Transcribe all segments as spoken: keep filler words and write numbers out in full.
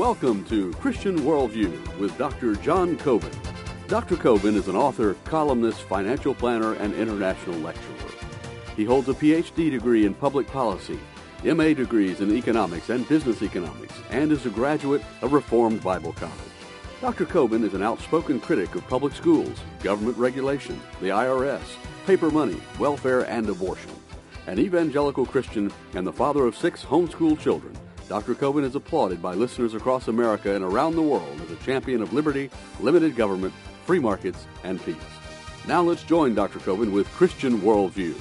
Welcome to Christian Worldview with Doctor John Coben. Doctor Coben is an author, columnist, financial planner, and international lecturer. He holds a P H D degree in public policy, M A degrees in economics and business economics, and is a graduate of Reformed Bible College. Doctor Coben is an outspoken critic of public schools, government regulation, the I R S, paper money, welfare, and abortion. An evangelical Christian and the father of six homeschool children, Doctor Coben is applauded by listeners across America and around the world as a champion of liberty, limited government, free markets, and peace. Now let's join Doctor Coben with Christian Worldview.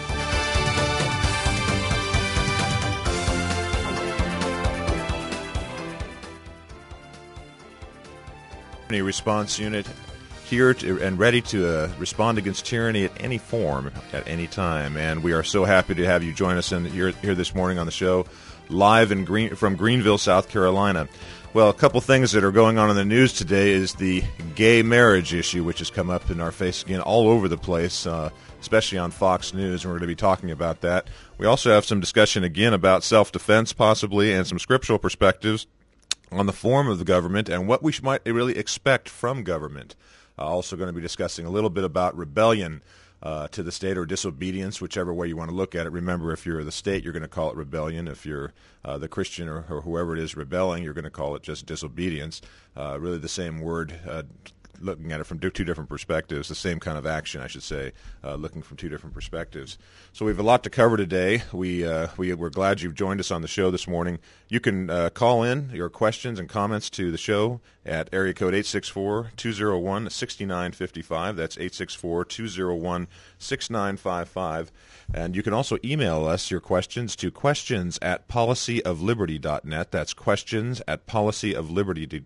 Response unit here to, and ready to uh, respond against tyranny at any form, at any time. And we are so happy to have you join us in here, here this morning on the show, live in Green, from Greenville, South Carolina. Well, a couple things that are going on in the news today is the gay marriage issue, which has come up in our face again all over the place, uh, especially on Fox News, and we're going to be talking about that. We also have some discussion again about self-defense possibly and some scriptural perspectives on the form of the government and what we might really expect from government. Uh, also going to be discussing a little bit about rebellion uh, to the state or disobedience, whichever way you want to look at it. Remember, if you're the state, you're going to call it rebellion. If you're uh, the Christian or, or whoever it is rebelling, you're going to call it just disobedience. Uh, really the same word, uh, looking at it from two different perspectives, the same kind of action, I should say, uh, looking from two different perspectives. So we have a lot to cover today. We, uh, we, we're glad you've joined us on the show this morning. You can uh, call in your questions and comments to the show at area code eight six four, two oh one, six nine five five. That's eight six four, two oh one, six nine five five. And you can also email us your questions to questions at policy of liberty dot net. That's questions at policy of liberty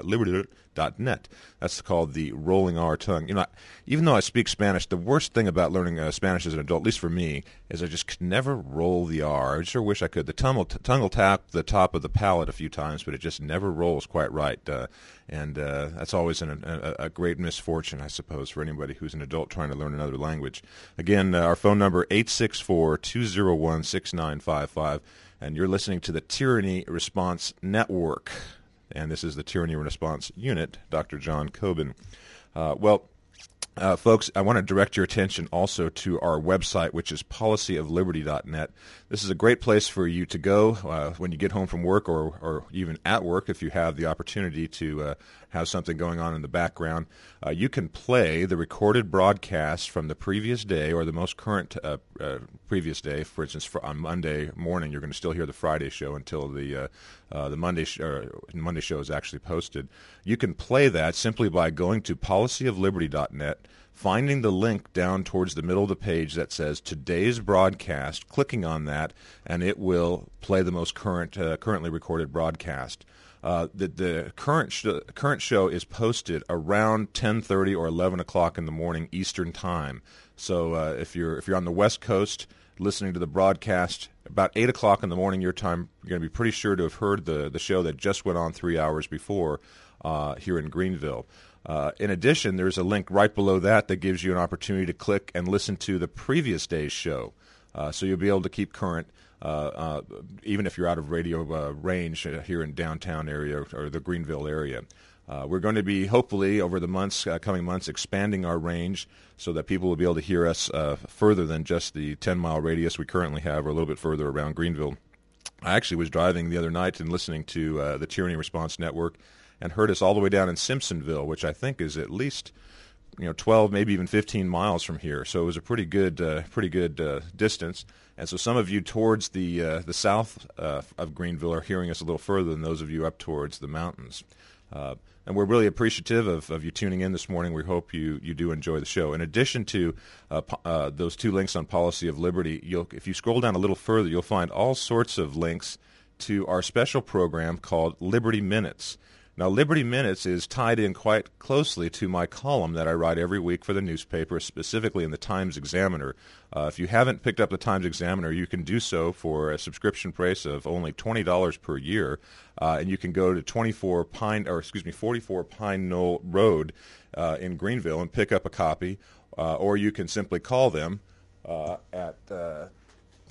dot net. That's called the rolling R tongue. You know, even though I speak Spanish, the worst thing about learning uh, Spanish as an adult, at least for me, is I just could never roll the R. I sure wish I could. The tongue will, tongue will tap the top of the palate a few times, but it just never rolls quite right. Uh, and uh, that's always an, a, a great misfortune, I suppose, for anybody who's an adult trying to learn another language. Again, uh, our phone number, eight six four, two oh one, six nine five five. And you're listening to the Tyranny Response Network. And this is the Tyranny Response Unit, Doctor John Coben. Uh, well, uh, folks, I want to direct your attention also to our website, which is policy of liberty dot net. This is a great place for you to go uh, when you get home from work or, or even at work if you have the opportunity to uh, have something going on in the background. Uh, you can play the recorded broadcast from the previous day or the most current uh, uh, previous day. For instance, for, on Monday morning, you're going to still hear the Friday show until the uh, uh, the Monday sh- uh, Monday show is actually posted. You can play that simply by going to policy of liberty dot net, finding the link down towards the middle of the page that says today's broadcast, clicking on that, and it will play the most current uh, currently recorded broadcast. Uh, the the current sh- current show is posted around ten thirty or eleven o'clock in the morning Eastern Time. So uh, if you're if you're on the West Coast listening to the broadcast about eight o'clock in the morning your time, you're going to be pretty sure to have heard the the show that just went on three hours before uh, here in Greenville. Uh, in addition, there's a link right below that that gives you an opportunity to click and listen to the previous day's show. Uh, so you'll be able to keep current. Uh, uh, even if you're out of radio uh, range uh, here in downtown area or, or the Greenville area. Uh, we're going to be, hopefully, over the months, uh, coming months, expanding our range so that people will be able to hear us uh, further than just the ten-mile radius we currently have or a little bit further around Greenville. I actually was driving the other night and listening to uh, the Tyranny Response Network and heard us all the way down in Simpsonville, which I think is at least you know, twelve, maybe even fifteen miles from here. So it was a pretty good, uh, pretty good uh, distance. And so some of you towards the uh, the south uh, of Greenville are hearing us a little further than those of you up towards the mountains. Uh, and we're really appreciative of, of you tuning in this morning. We hope you, you do enjoy the show. In addition to uh, po- uh, those two links on Policy of Liberty, you'll, if you scroll down a little further, you'll find all sorts of links to our special program called Liberty Minutes. Now, Liberty Minutes is tied in quite closely to my column that I write every week for the newspaper, specifically in the Times-Examiner. Uh, if you haven't picked up the Times-Examiner, you can do so for a subscription price of only twenty dollars per year, uh, and you can go to twenty-four Pine, or excuse me, forty-four Pine Knoll Road uh, in Greenville and pick up a copy, uh, or you can simply call them uh, at. Uh,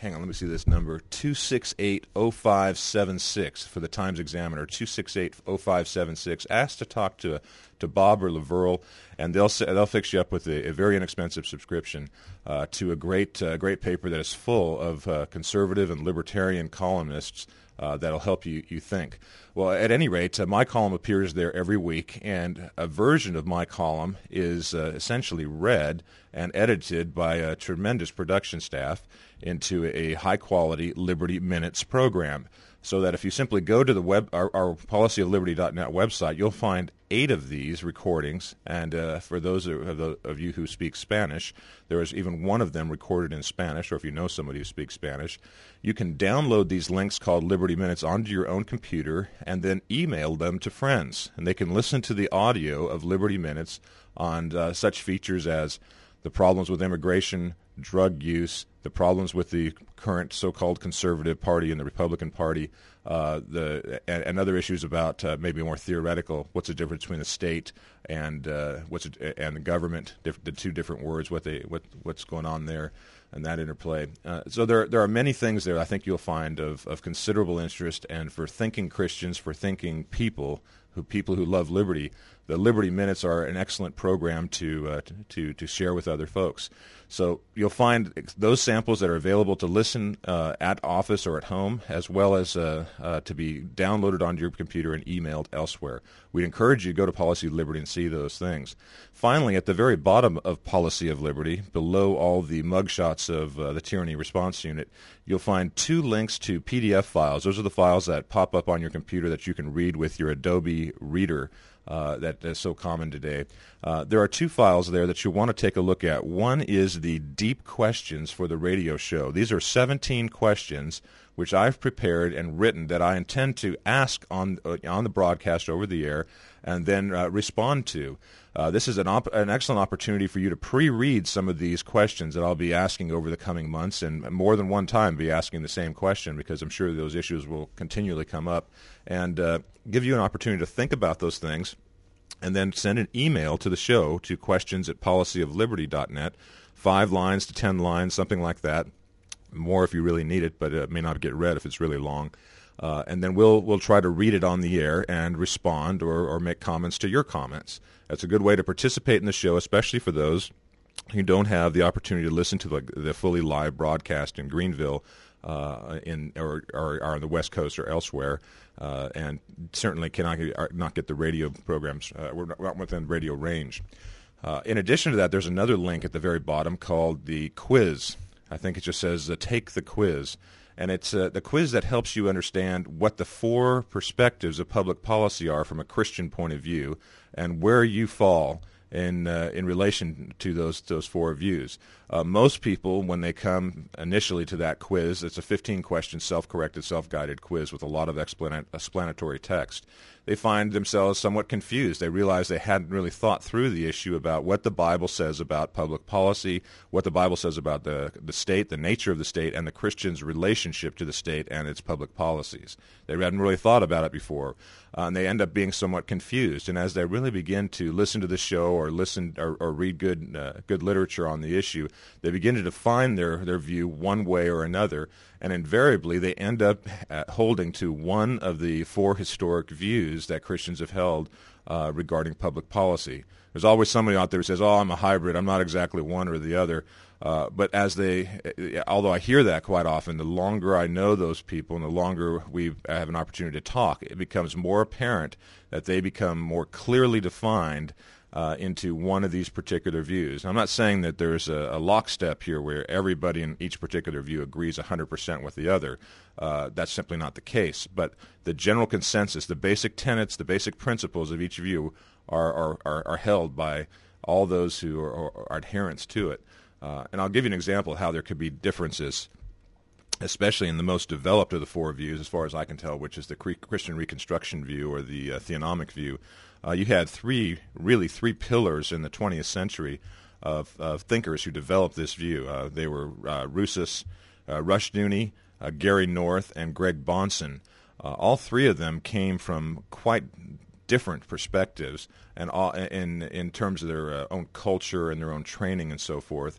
hang on, let me see this number, two six eight, oh five seven six for the Times Examiner, two six eight, oh five seven six. Ask to talk to to Bob or Laverle, and they'll they'll fix you up with a, a very inexpensive subscription uh, to a great uh, great paper that is full of uh, conservative and libertarian columnists uh, that'll help you, you think. Well, at any rate, uh, my column appears there every week, and a version of my column is uh, essentially read and edited by a tremendous production staff into a high-quality Liberty Minutes program, so that if you simply go to the web, our, our policy of liberty dot net website, you'll find eight of these recordings, and uh, for those of, the, of you who speak Spanish, there is even one of them recorded in Spanish, or if you know somebody who speaks Spanish, you can download these links called Liberty Minutes onto your own computer and then email them to friends, and they can listen to the audio of Liberty Minutes on uh, such features as the problems with immigration, drug use, the problems with the current so-called conservative party and the Republican Party, uh, the and, and other issues about uh, maybe more theoretical. What's the difference between the state and uh, what's it, and the government? Diff- the two different words. What they what what's going on there, and that interplay. Uh, so there there are many things there I think you'll find of of considerable interest, and for thinking Christians, for thinking people who people who love liberty. The Liberty Minutes are an excellent program to, uh, to to share with other folks. So you'll find those samples that are available to listen uh, at office or at home, as well as uh, uh, to be downloaded onto your computer and emailed elsewhere. We'd encourage you to go to Policy of Liberty and see those things. Finally, at the very bottom of Policy of Liberty, below all the mugshots of uh, the Tyranny Response Unit, you'll find two links to P D F files. Those are the files that pop up on your computer that you can read with your Adobe Reader. Uh, that is so common today. Uh, there are two files there that you want to take a look at. One is the deep questions for the radio show. These are seventeen questions which I've prepared and written that I intend to ask on uh, on the broadcast over the air and then uh, respond to. Uh, this is an, op- an excellent opportunity for you to pre-read some of these questions that I'll be asking over the coming months, and more than one time be asking the same question, because I'm sure those issues will continually come up, and uh, give you an opportunity to think about those things, and then send an email to the show to questions at policy of liberty dot net, five lines to ten lines, something like that, more if you really need it, but it may not get read if it's really long. Uh, and then we'll we'll try to read it on the air and respond or, or make comments to your comments. That's a good way to participate in the show, especially for those who don't have the opportunity to listen to the, the fully live broadcast in Greenville, uh, in or, or, or on the West Coast or elsewhere, uh, and certainly cannot not get the radio programs. Uh, we're not within radio range. Uh, in addition to that, there's another link at the very bottom called the quiz. I think it just says uh, take the quiz. And it's uh, the quiz that helps you understand what the four perspectives of public policy are from a Christian point of view, and where you fall in uh, in relation to those those four views. Uh, most people, when they come initially to that quiz, it's a fifteen-question self-corrected, self-guided quiz with a lot of explan- explanatory text. They find themselves somewhat confused. They realize they hadn't really thought through the issue about what the Bible says about public policy, what the Bible says about the the state, the nature of the state, and the Christian's relationship to the state and its public policies. They hadn't really thought about it before, uh, and they end up being somewhat confused. And as they really begin to listen to the show or listen or, or read good uh, good literature on the issue, they begin to define their, their view one way or another, and invariably they end up uh, holding to one of the four historic views that Christians have held uh, regarding public policy. There's always somebody out there who says, oh, I'm a hybrid, I'm not exactly one or the other. Uh, but as they, although I hear that quite often, the longer I know those people and the longer we have an opportunity to talk, it becomes more apparent that they become more clearly defined Uh, into one of these particular views. I'm not saying that there's a, a lockstep here where everybody in each particular view agrees one hundred percent with the other. Uh, that's simply not the case. But the general consensus, the basic tenets, the basic principles of each view are are, are, are held by all those who are, are, are adherents to it. Uh, and I'll give you an example of how there could be differences, especially in the most developed of the four views, as far as I can tell, which is the Christian Reconstruction view or the uh, theonomic view. Uh, you had three, really three pillars in the twentieth century of, of thinkers who developed this view. Uh, they were uh, Rousas, uh, Rushdoony, uh, Gary North, and Greg Bahnsen. Uh, all three of them came from quite different perspectives, and all, in in terms of their uh, own culture and their own training and so forth.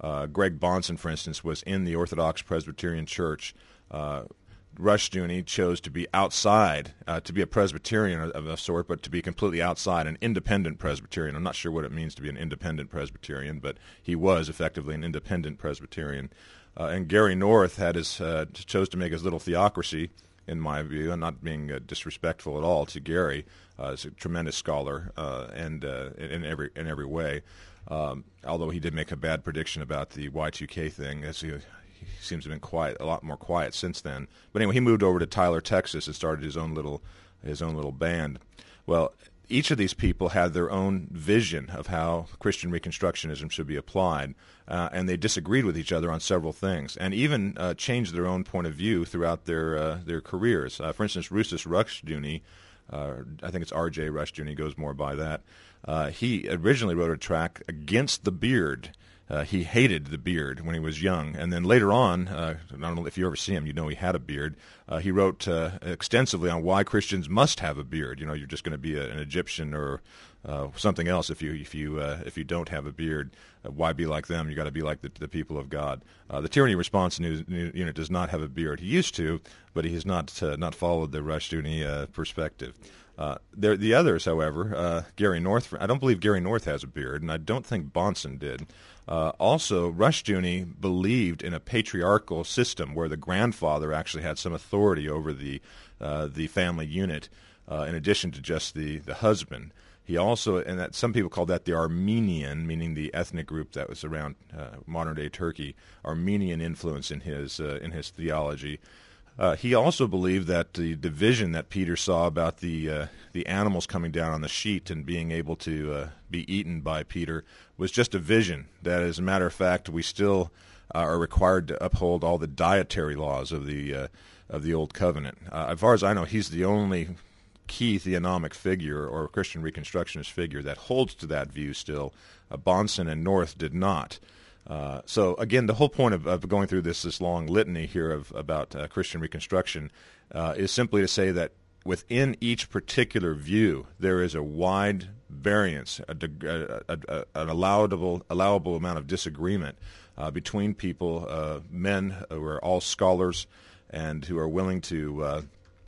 Uh, Greg Bahnsen, for instance, was in the Orthodox Presbyterian Church. Uh, Rushdoony chose to be outside, uh, to be a Presbyterian of a sort, but to be completely outside, an independent Presbyterian. I'm not sure what it means to be an independent Presbyterian, but he was effectively an independent Presbyterian. Uh, and Gary North had his uh, chose to make his little theocracy, in my view, and not being uh, disrespectful at all to Gary. Uh, he's a tremendous scholar uh, and uh, in every in every way. Um, although he did make a bad prediction about the Y two K thing, as he, he seems to have been quiet, a lot more quiet since then. But anyway, he moved over to Tyler, Texas, and started his own little his own little band. Well, each of these people had their own vision of how Christian Reconstructionism should be applied, uh, and they disagreed with each other on several things, and even uh, changed their own point of view throughout their uh, their careers. Uh, for instance, Rousas Rushdoony, uh, I think it's R J Rushdoony, goes more by that. Uh, he originally wrote a tract against the beard. Uh, he hated the beard when he was young, and then later on, uh, I don't know if you ever see him, you know he had a beard. Uh, he wrote uh, extensively on why Christians must have a beard. You know, you're just going to be a, an Egyptian or uh, something else if you if you uh, if you don't have a beard. Uh, why be like them? You got to be like the, the people of God. Uh, the Tyranny Response News, Unit does not have a beard. He used to, but he has not uh, not followed the Rushdoony uh, perspective. Uh, there, the others, however, uh, Gary North, I don't believe Gary North has a beard, and I don't think Bahnsen did. Uh, also, Rushdoony believed in a patriarchal system where the grandfather actually had some authority over the uh, the family unit, uh, in addition to just the, the husband. He also, and that some people call that the Armenian, meaning the ethnic group that was around uh, modern-day Turkey, Armenian influence in his uh, in his theology. Uh, he also believed that the division that Peter saw about the uh, the animals coming down on the sheet and being able to uh, be eaten by Peter was just a vision. That, as a matter of fact, we still uh, are required to uphold all the dietary laws of the uh, of the Old Covenant. Uh, as far as I know, he's the only key theonomic figure or Christian Reconstructionist figure that holds to that view still. Uh, Bahnsen and North did not. Uh, so again, the whole point of, of going through this this long litany here of about uh, Christian Reconstruction uh, is simply to say that within each particular view there is a wide variance, a, a, a, a, an allowable allowable amount of disagreement uh, between people, uh, men who are all scholars and who are willing to uh,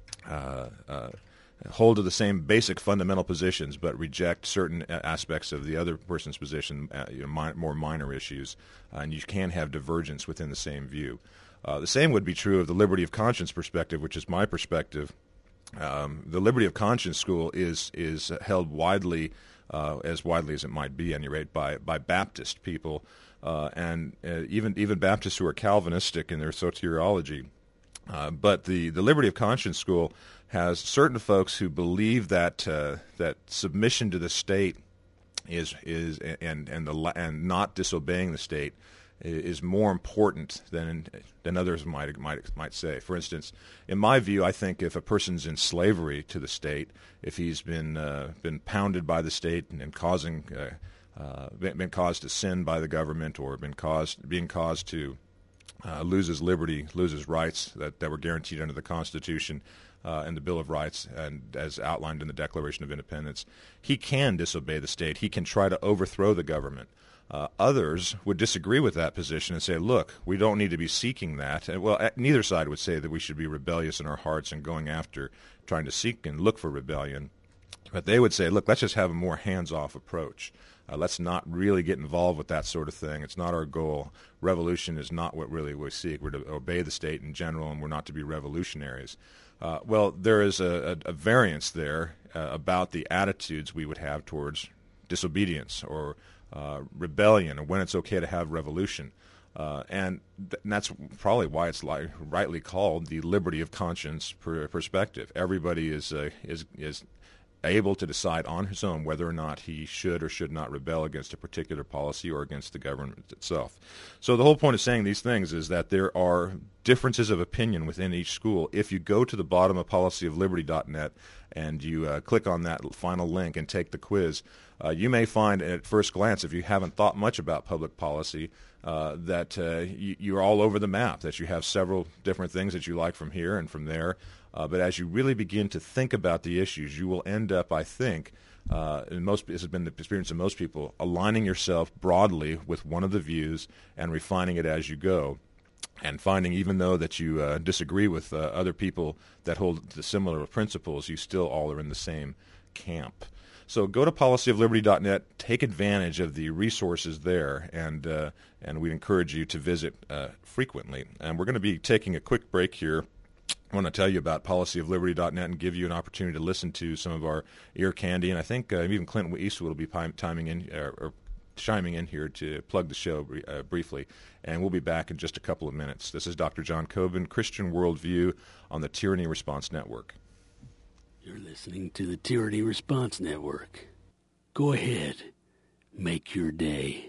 uh, uh, hold to the same basic fundamental positions, but reject certain aspects of the other person's position, uh, you know, mi- more minor issues, uh, and you can have divergence within the same view. Uh, the same would be true of the liberty of conscience perspective, which is my perspective. Um, the liberty of conscience school is is held widely, uh, as widely as it might be, at any rate, by by Baptist people, uh, and uh, even even Baptists who are Calvinistic in their soteriology. Uh, but the, the liberty of conscience school has certain folks who believe that uh, that submission to the state is is and and the and not disobeying the state is more important than than others might might might say. For instance, in my view, I think if a person's in slavery to the state, if he's been uh, been pounded by the state and, and causing uh, uh, been, been caused to sin by the government or been caused being caused to Uh, loses liberty, loses rights that, that were guaranteed under the Constitution uh, and the Bill of Rights and as outlined in the Declaration of Independence, he can disobey the state. He can try to overthrow the government. Uh, others would disagree with that position and say, look, we don't need to be seeking that. And, well, neither side would say that we should be rebellious in our hearts and going after trying to seek and look for rebellion. But they would say, look, let's just have a more hands-off approach. Uh, let's not really get involved with that sort of thing. It's not our goal. Revolution is not what really we seek. We're to obey the state in general, and we're not to be revolutionaries. Uh, well, there is a, a, a variance there uh, about the attitudes we would have towards disobedience or uh, rebellion, or when it's okay to have revolution. Uh, and, th- and that's probably why it's li- rightly called the liberty of conscience per- perspective. Everybody is uh, is is able to decide on his own whether or not he should or should not rebel against a particular policy or against the government itself. So the whole point of saying these things is that there are differences of opinion within each school. If you go to the bottom of policy of liberty dot net and you uh, click on that final link and take the quiz, uh, you may find at first glance, if you haven't thought much about public policy, uh, that uh, you, you're all over the map, that you have several different things that you like from here and from there. Uh, but as you really begin to think about the issues, you will end up, I think, uh, and most this has been the experience of most people, aligning yourself broadly with one of the views and refining it as you go. And finding, even though that you uh, disagree with uh, other people that hold the similar principles, you still all are in the same camp. So go to policy of liberty dot net, take advantage of the resources there, and uh, and we encourage you to visit uh, frequently. And we're going to be taking a quick break here. I want to tell you about policy of liberty dot net and give you an opportunity to listen to some of our ear candy. And I think uh, even Clinton Eastwood will be timing in, uh, or chiming in here to plug the show uh, briefly. And we'll be back in just a couple of minutes. This is Doctor John Coben, Christian Worldview on the Tyranny Response Network. You're listening to the Tyranny Response Network. Go ahead. Make your day.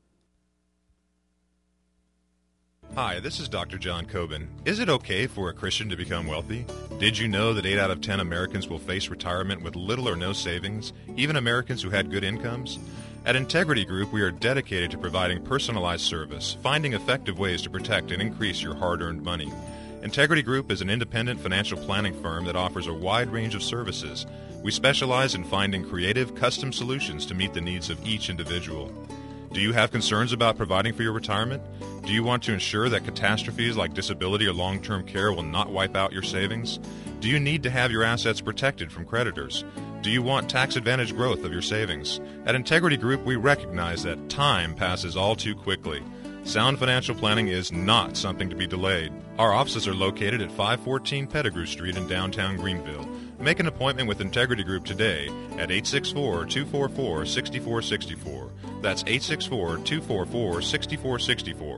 Hi, this is Doctor John Coben. Is it okay for a Christian to become wealthy? Did you know that eight out of ten Americans will face retirement with little or no savings, even Americans who had good incomes? At Integrity Group, we are dedicated to providing personalized service, finding effective ways to protect and increase your hard-earned money. Integrity Group is an independent financial planning firm that offers a wide range of services. We specialize in finding creative, custom solutions to meet the needs of each individual. Do you have concerns about providing for your retirement? Do you want to ensure that catastrophes like disability or long-term care will not wipe out your savings? Do you need to have your assets protected from creditors? Do you want tax-advantaged growth of your savings? At Integrity Group, we recognize that time passes all too quickly. Sound financial planning is not something to be delayed. Our offices are located at five fourteen Pettigrew Street in downtown Greenville. Make an appointment with Integrity Group today at eight six four, two four four, six four six four. That's eight six four, two four four, six four six four.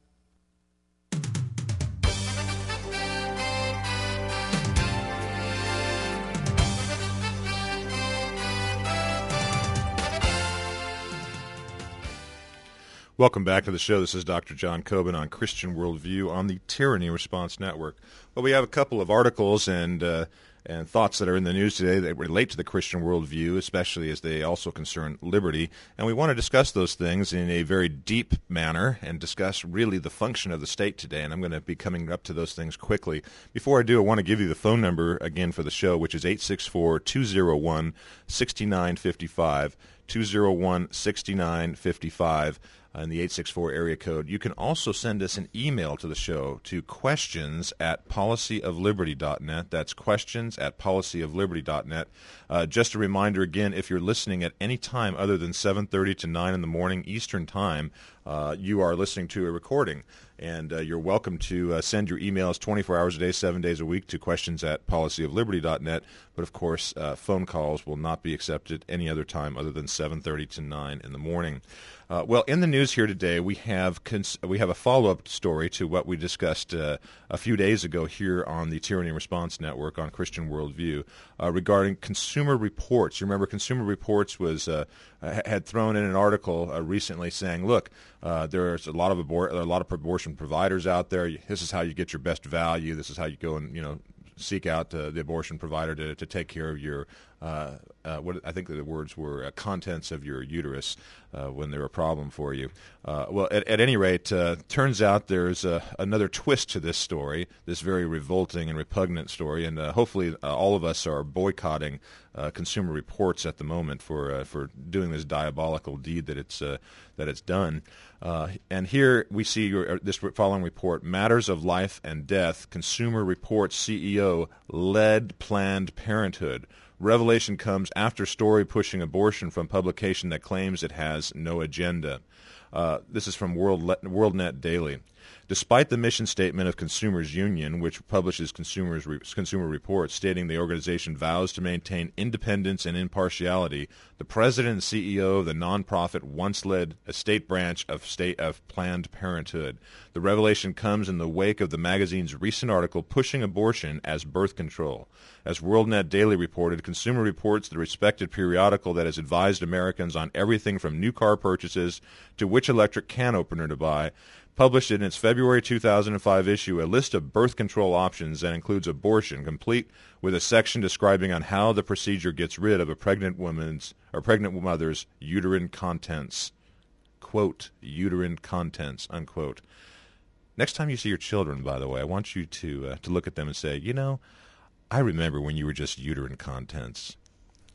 Welcome back to the show. This is Doctor John Coben on Christian Worldview on the Tyranny Response Network. Well, we have a couple of articles and uh, and thoughts that are in the news today that relate to the Christian worldview, especially as they also concern liberty. And we want to discuss those things in a very deep manner and discuss really the function of the state today. And I'm going to be coming up to those things quickly. Before I do, I want to give you the phone number again for the show, which is eight six four, two oh one, six nine five five, two oh one, six nine five five. In the eight six four area code. You can also send us an email to the show to questions at policy of liberty dot net. That's questions at policy of liberty dot net. Uh, just a reminder again, if you're listening at any time other than seven thirty to nine in the morning Eastern Time, uh, you are listening to a recording. And uh, you're welcome to uh, send your emails twenty-four hours a day, seven days a week to questions at policy of liberty dot net. But, of course, uh, phone calls will not be accepted any other time other than seven thirty to nine in the morning. Uh, well, in the news here today, we have cons- we have a follow-up story to what we discussed uh, a few days ago here on the Tyranny Response Network on Christian Worldview uh, regarding Consumer Reports. You remember Consumer Reports was uh, had thrown in an article uh, recently saying, look, uh, there's a lot of abor- a lot of abortion providers out there. This is how you get your best value. This is how you go and you know seek out uh, the abortion provider to, to take care of your, uh, uh, what I think the words were, uh, contents of your uterus uh, when they're a problem for you. Uh, well, at, at any rate, uh, turns out there's uh, another twist to this story, this very revolting and repugnant story, and uh, hopefully uh, all of us are boycotting uh, Consumer Reports at the moment for uh, for doing this diabolical deed that it's uh, that it's done. Uh, and here we see your, this following report, Matters of Life and Death, Consumer Reports C E O led Planned Parenthood. Revelation comes after story pushing abortion from publication that claims it has no agenda. Uh, this is from World Le- WorldNet Daily. Despite the mission statement of Consumers Union, which publishes consumers re- consumer reports stating the organization vows to maintain independence and impartiality, the president and C E O of the nonprofit once led a state branch of state of Planned Parenthood. The revelation comes in the wake of the magazine's recent article pushing abortion as birth control. As WorldNet Daily reported, Consumer Reports, the respected periodical that has advised Americans on everything from new car purchases to which electric can opener to buy, published in its February two thousand five issue a list of birth control options that includes abortion, complete with a section describing on how the procedure gets rid of a pregnant woman's or pregnant mother's uterine contents. Quote, uterine contents, unquote. Next time you see your children, by the way, I want you to uh, to look at them and say, you know, I remember when you were just uterine contents.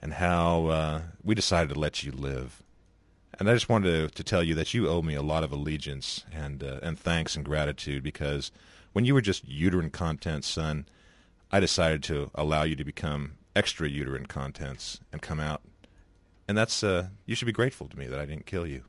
and how uh, we decided to let you live. And I just wanted to, to tell you that you owe me a lot of allegiance and uh, and thanks and gratitude, because when you were just uterine contents, son, I decided to allow you to become extra uterine contents and come out. And that's uh, you should be grateful to me that I didn't kill you.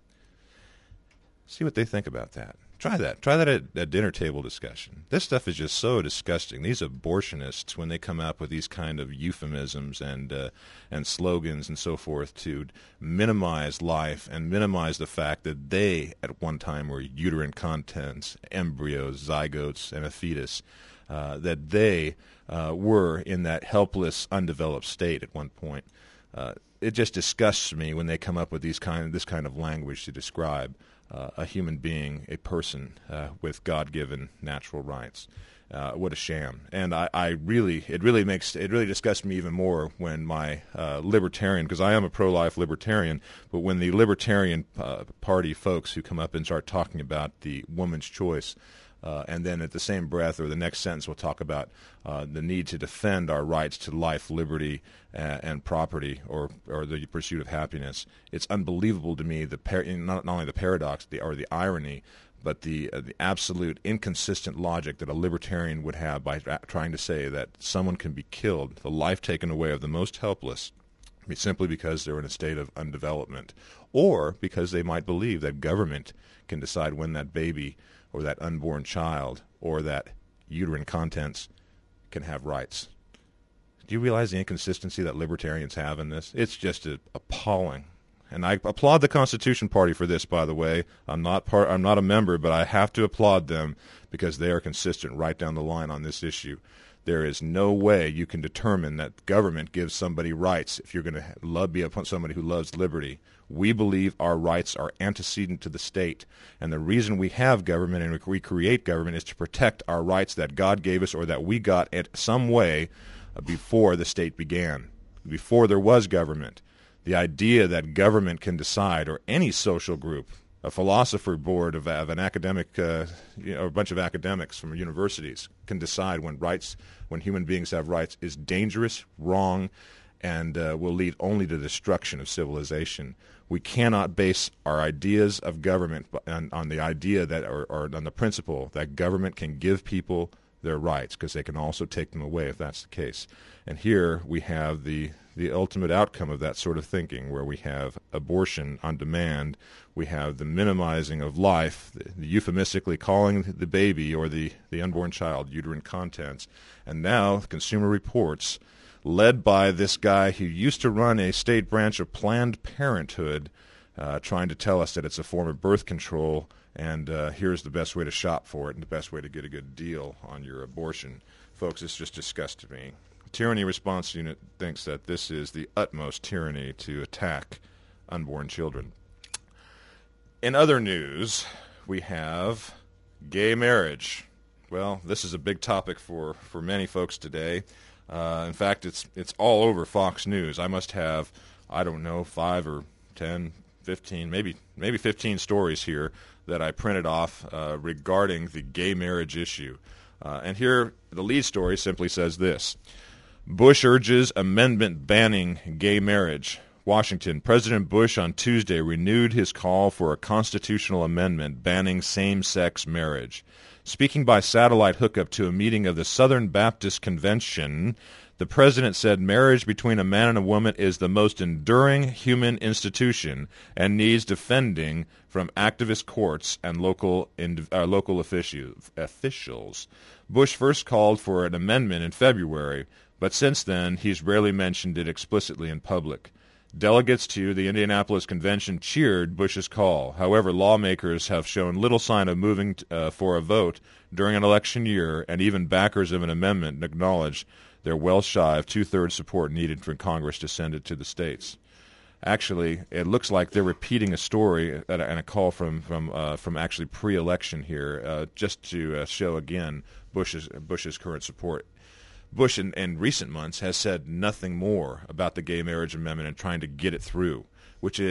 See what they think about that. Try that. Try that at a dinner table discussion. This stuff is just so disgusting. These abortionists, when they come up with these kind of euphemisms and uh, and slogans and so forth to minimize life and minimize the fact that they at one time were uterine contents, embryos, zygotes, and a fetus, uh, that they uh, were in that helpless, undeveloped state at one point. Uh, it just disgusts me when they come up with these kind this kind of language to describe Uh, a human being, a person uh, with God-given natural rights. Uh, what a sham! And I, I really, it really makes, it really disgusts me even more when my uh, libertarian, because I am a pro-life libertarian, but when the libertarian uh, party folks who come up and start talking about the woman's choice, uh, and then at the same breath or the next sentence we'll talk about uh, the need to defend our rights to life, liberty, uh, and property, or or the pursuit of happiness. It's unbelievable to me, the par- not, not only the paradox the, or the irony, but the uh, the absolute inconsistent logic that a libertarian would have by tra- trying to say that someone can be killed, the life taken away of the most helpless, simply because they're in a state of undevelopment, or because they might believe that government can decide when that baby or that unborn child or that uterine contents can have rights. Do you realize the inconsistency that libertarians have in this? It's just a, appalling. And I applaud the Constitution Party for this, by the way. I'm not part, I'm not a member, but I have to applaud them because they are consistent right down the line on this issue. There is no way you can determine that government gives somebody rights if you're going to love, be upon somebody who loves liberty. We believe our rights are antecedent to the state, and the reason we have government and we create government is to protect our rights that God gave us or that we got in some way before the state began, before there was government. The idea that government can decide, or any social group, a philosopher board of, of an academic, uh, you know, a bunch of academics from universities can decide when rights, when human beings have rights, is dangerous, wrong, and uh, will lead only to destruction of civilization. We cannot base our ideas of government on, on the idea that, or, or on the principle that government can give people their rights, because they can also take them away if that's the case. And here we have the the ultimate outcome of that sort of thinking, where we have abortion on demand, we have the minimizing of life, the, the euphemistically calling the baby or the, the unborn child uterine contents, and now Consumer Reports, led by this guy who used to run a state branch of Planned Parenthood, uh, trying to tell us that it's a form of birth control, and uh, here's the best way to shop for it and the best way to get a good deal on your abortion. Folks, it's just disgusting me. Tyranny Response Unit thinks that this is the utmost tyranny to attack unborn children. In other news, we have gay marriage. Well, this is a big topic for, for many folks today. Uh, in fact, it's it's all over Fox News. I must have, I don't know, five or ten, fifteen, maybe maybe fifteen stories here that I printed off uh, regarding the gay marriage issue. Uh, and here, the lead story simply says this: Bush urges amendment banning gay marriage. Washington. President Bush on Tuesday renewed his call for a constitutional amendment banning same-sex marriage. Speaking by satellite hookup to a meeting of the Southern Baptist Convention, the president said marriage between a man and a woman is the most enduring human institution and needs defending from activist courts and local uh, local officials. Bush first called for an amendment in February, but since then he's rarely mentioned it explicitly in public. Delegates to the Indianapolis Convention cheered Bush's call. However, lawmakers have shown little sign of moving uh, for a vote during an election year, and even backers of an amendment acknowledge they're well shy of two-thirds support needed for Congress to send it to the states. Actually, it looks like they're repeating a story and a call from from uh, from actually pre-election here, uh, just to uh, show again Bush's Bush's current support. Bush in, in recent months has said nothing more about the gay marriage amendment and trying to get it through, which is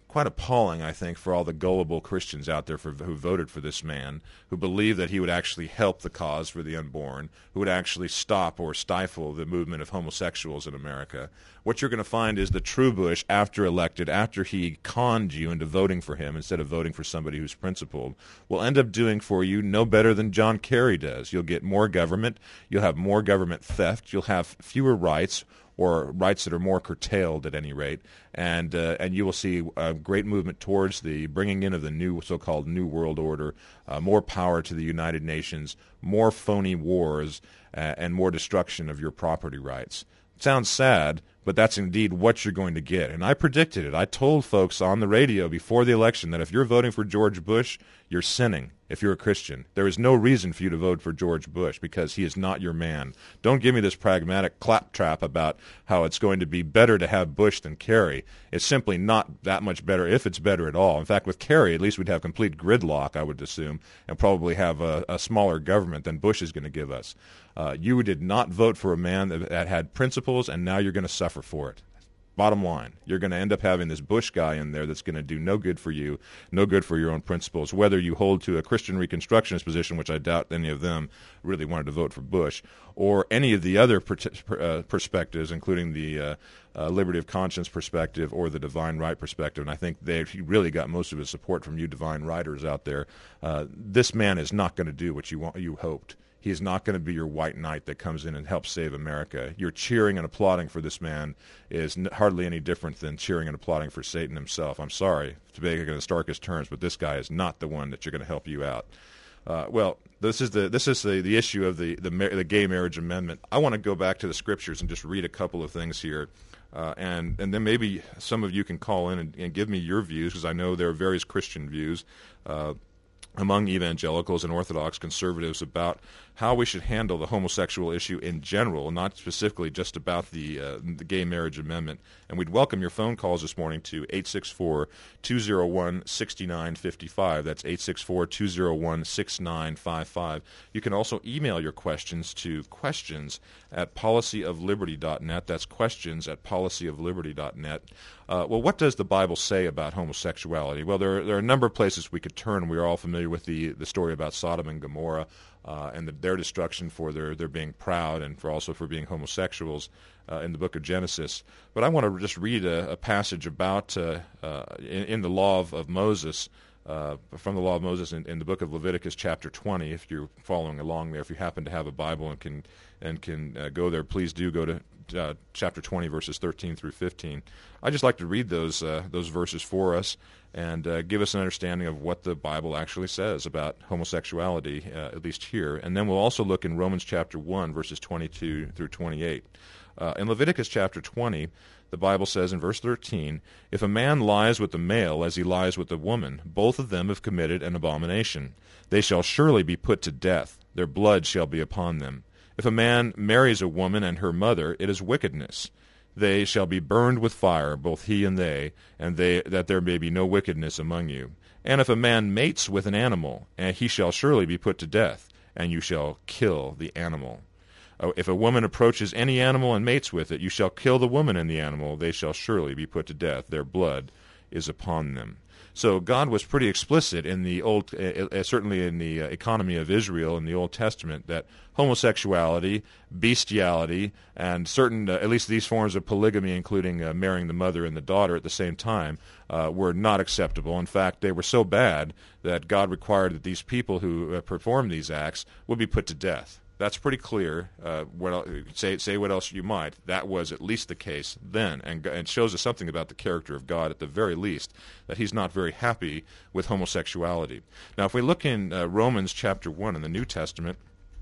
quite appalling, I think, for all the gullible Christians out there for, who voted for this man, who believed that he would actually help the cause for the unborn, who would actually stop or stifle the movement of homosexuals in America. What you're going to find is the true Bush, after elected, after he conned you into voting for him instead of voting for somebody who's principled, will end up doing for you no better than John Kerry does. You'll get more government, you'll have more government theft, you'll have fewer rights, or rights that are more curtailed at any rate, and uh, and you will see a great movement towards the bringing in of the new so-called New World Order, uh, more power to the United Nations, more phony wars, uh, and more destruction of your property rights. It sounds sad, but that's indeed what you're going to get. And I predicted it. I told folks on the radio before the election that if you're voting for George Bush, you're sinning if you're a Christian. There is no reason for you to vote for George Bush because he is not your man. Don't give me this pragmatic claptrap about how it's going to be better to have Bush than Kerry. It's simply not that much better, if it's better at all. In fact, with Kerry, at least we'd have complete gridlock, I would assume, and probably have a, a smaller government than Bush is going to give us. Uh, you did not vote for a man that, that had principles, and now you're going to suffer for it. Bottom line, you're going to end up having this Bush guy in there that's going to do no good for you, no good for your own principles, whether you hold to a Christian Reconstructionist position, which I doubt any of them really wanted to vote for Bush, or any of the other per- uh, perspectives, including the uh, uh, liberty of conscience perspective or the divine right perspective. And I think they he really got most of his support from you divine writers out there. Uh, this man is not going to do what you want, you hoped. He is not going to be your white knight that comes in and helps save America. Your cheering and applauding for this man is n- hardly any different than cheering and applauding for Satan himself. I'm sorry to make it in the starkest terms, but this guy is not the one that you're going to help you out. Uh, well, this is the this is the, the issue of the the, mar- the gay marriage amendment. I want to go back to the scriptures and just read a couple of things here, uh, and and then maybe some of you can call in and, and give me your views, because I know there are various Christian views Uh, among evangelicals and Orthodox conservatives about how we should handle the homosexual issue in general, not specifically just about the uh, the gay marriage amendment. And we'd welcome your phone calls this morning to eight six four, two oh one, six nine five five. That's eight six four, two oh one, six nine five five. You can also email your questions to questions at policy of liberty dot net. That's questions at policy of liberty dot net. Uh, well, what does the Bible say about homosexuality? Well, there are, there are a number of places we could turn. We are all familiar with the, the story about Sodom and Gomorrah uh, and the, their destruction for their, their being proud and for also for being homosexuals uh, in the book of Genesis. But I want to just read a, a passage about uh, uh, in, in the law of, of Moses, uh, from the law of Moses in, in the book of Leviticus chapter twenty. If you're following along there, if you happen to have a Bible and can and can uh, go there, please do go to Uh, chapter twenty, verses thirteen through fifteen. I'd just like to read those uh, those verses for us and uh, give us an understanding of what the Bible actually says about homosexuality, uh, at least here. And then we'll also look in Romans chapter one, verses twenty-two through twenty-eight. Uh, in Leviticus chapter twenty, the Bible says in verse thirteen, "If a man lies with the male as he lies with the woman, both of them have committed an abomination. They shall surely be put to death. Their blood shall be upon them. If a man marries a woman and her mother, it is wickedness. They shall be burned with fire, both he and they, and they that there may be no wickedness among you. And if a man mates with an animal, and he shall surely be put to death, and you shall kill the animal. If a woman approaches any animal and mates with it, you shall kill the woman and the animal. They shall surely be put to death. Their blood is upon them." So God was pretty explicit in the old, uh, certainly in the uh, economy of Israel in the Old Testament, that homosexuality, bestiality, and certain, uh, at least these forms of polygamy, including uh, marrying the mother and the daughter at the same time, uh, were not acceptable. In fact, they were so bad that God required that these people who uh, performed these acts would be put to death. That's pretty clear. Uh, what else, say say what else you might. That was at least the case then, and and shows us something about the character of God at the very least, that He's not very happy with homosexuality. Now, if we look in uh, Romans chapter one in the New Testament,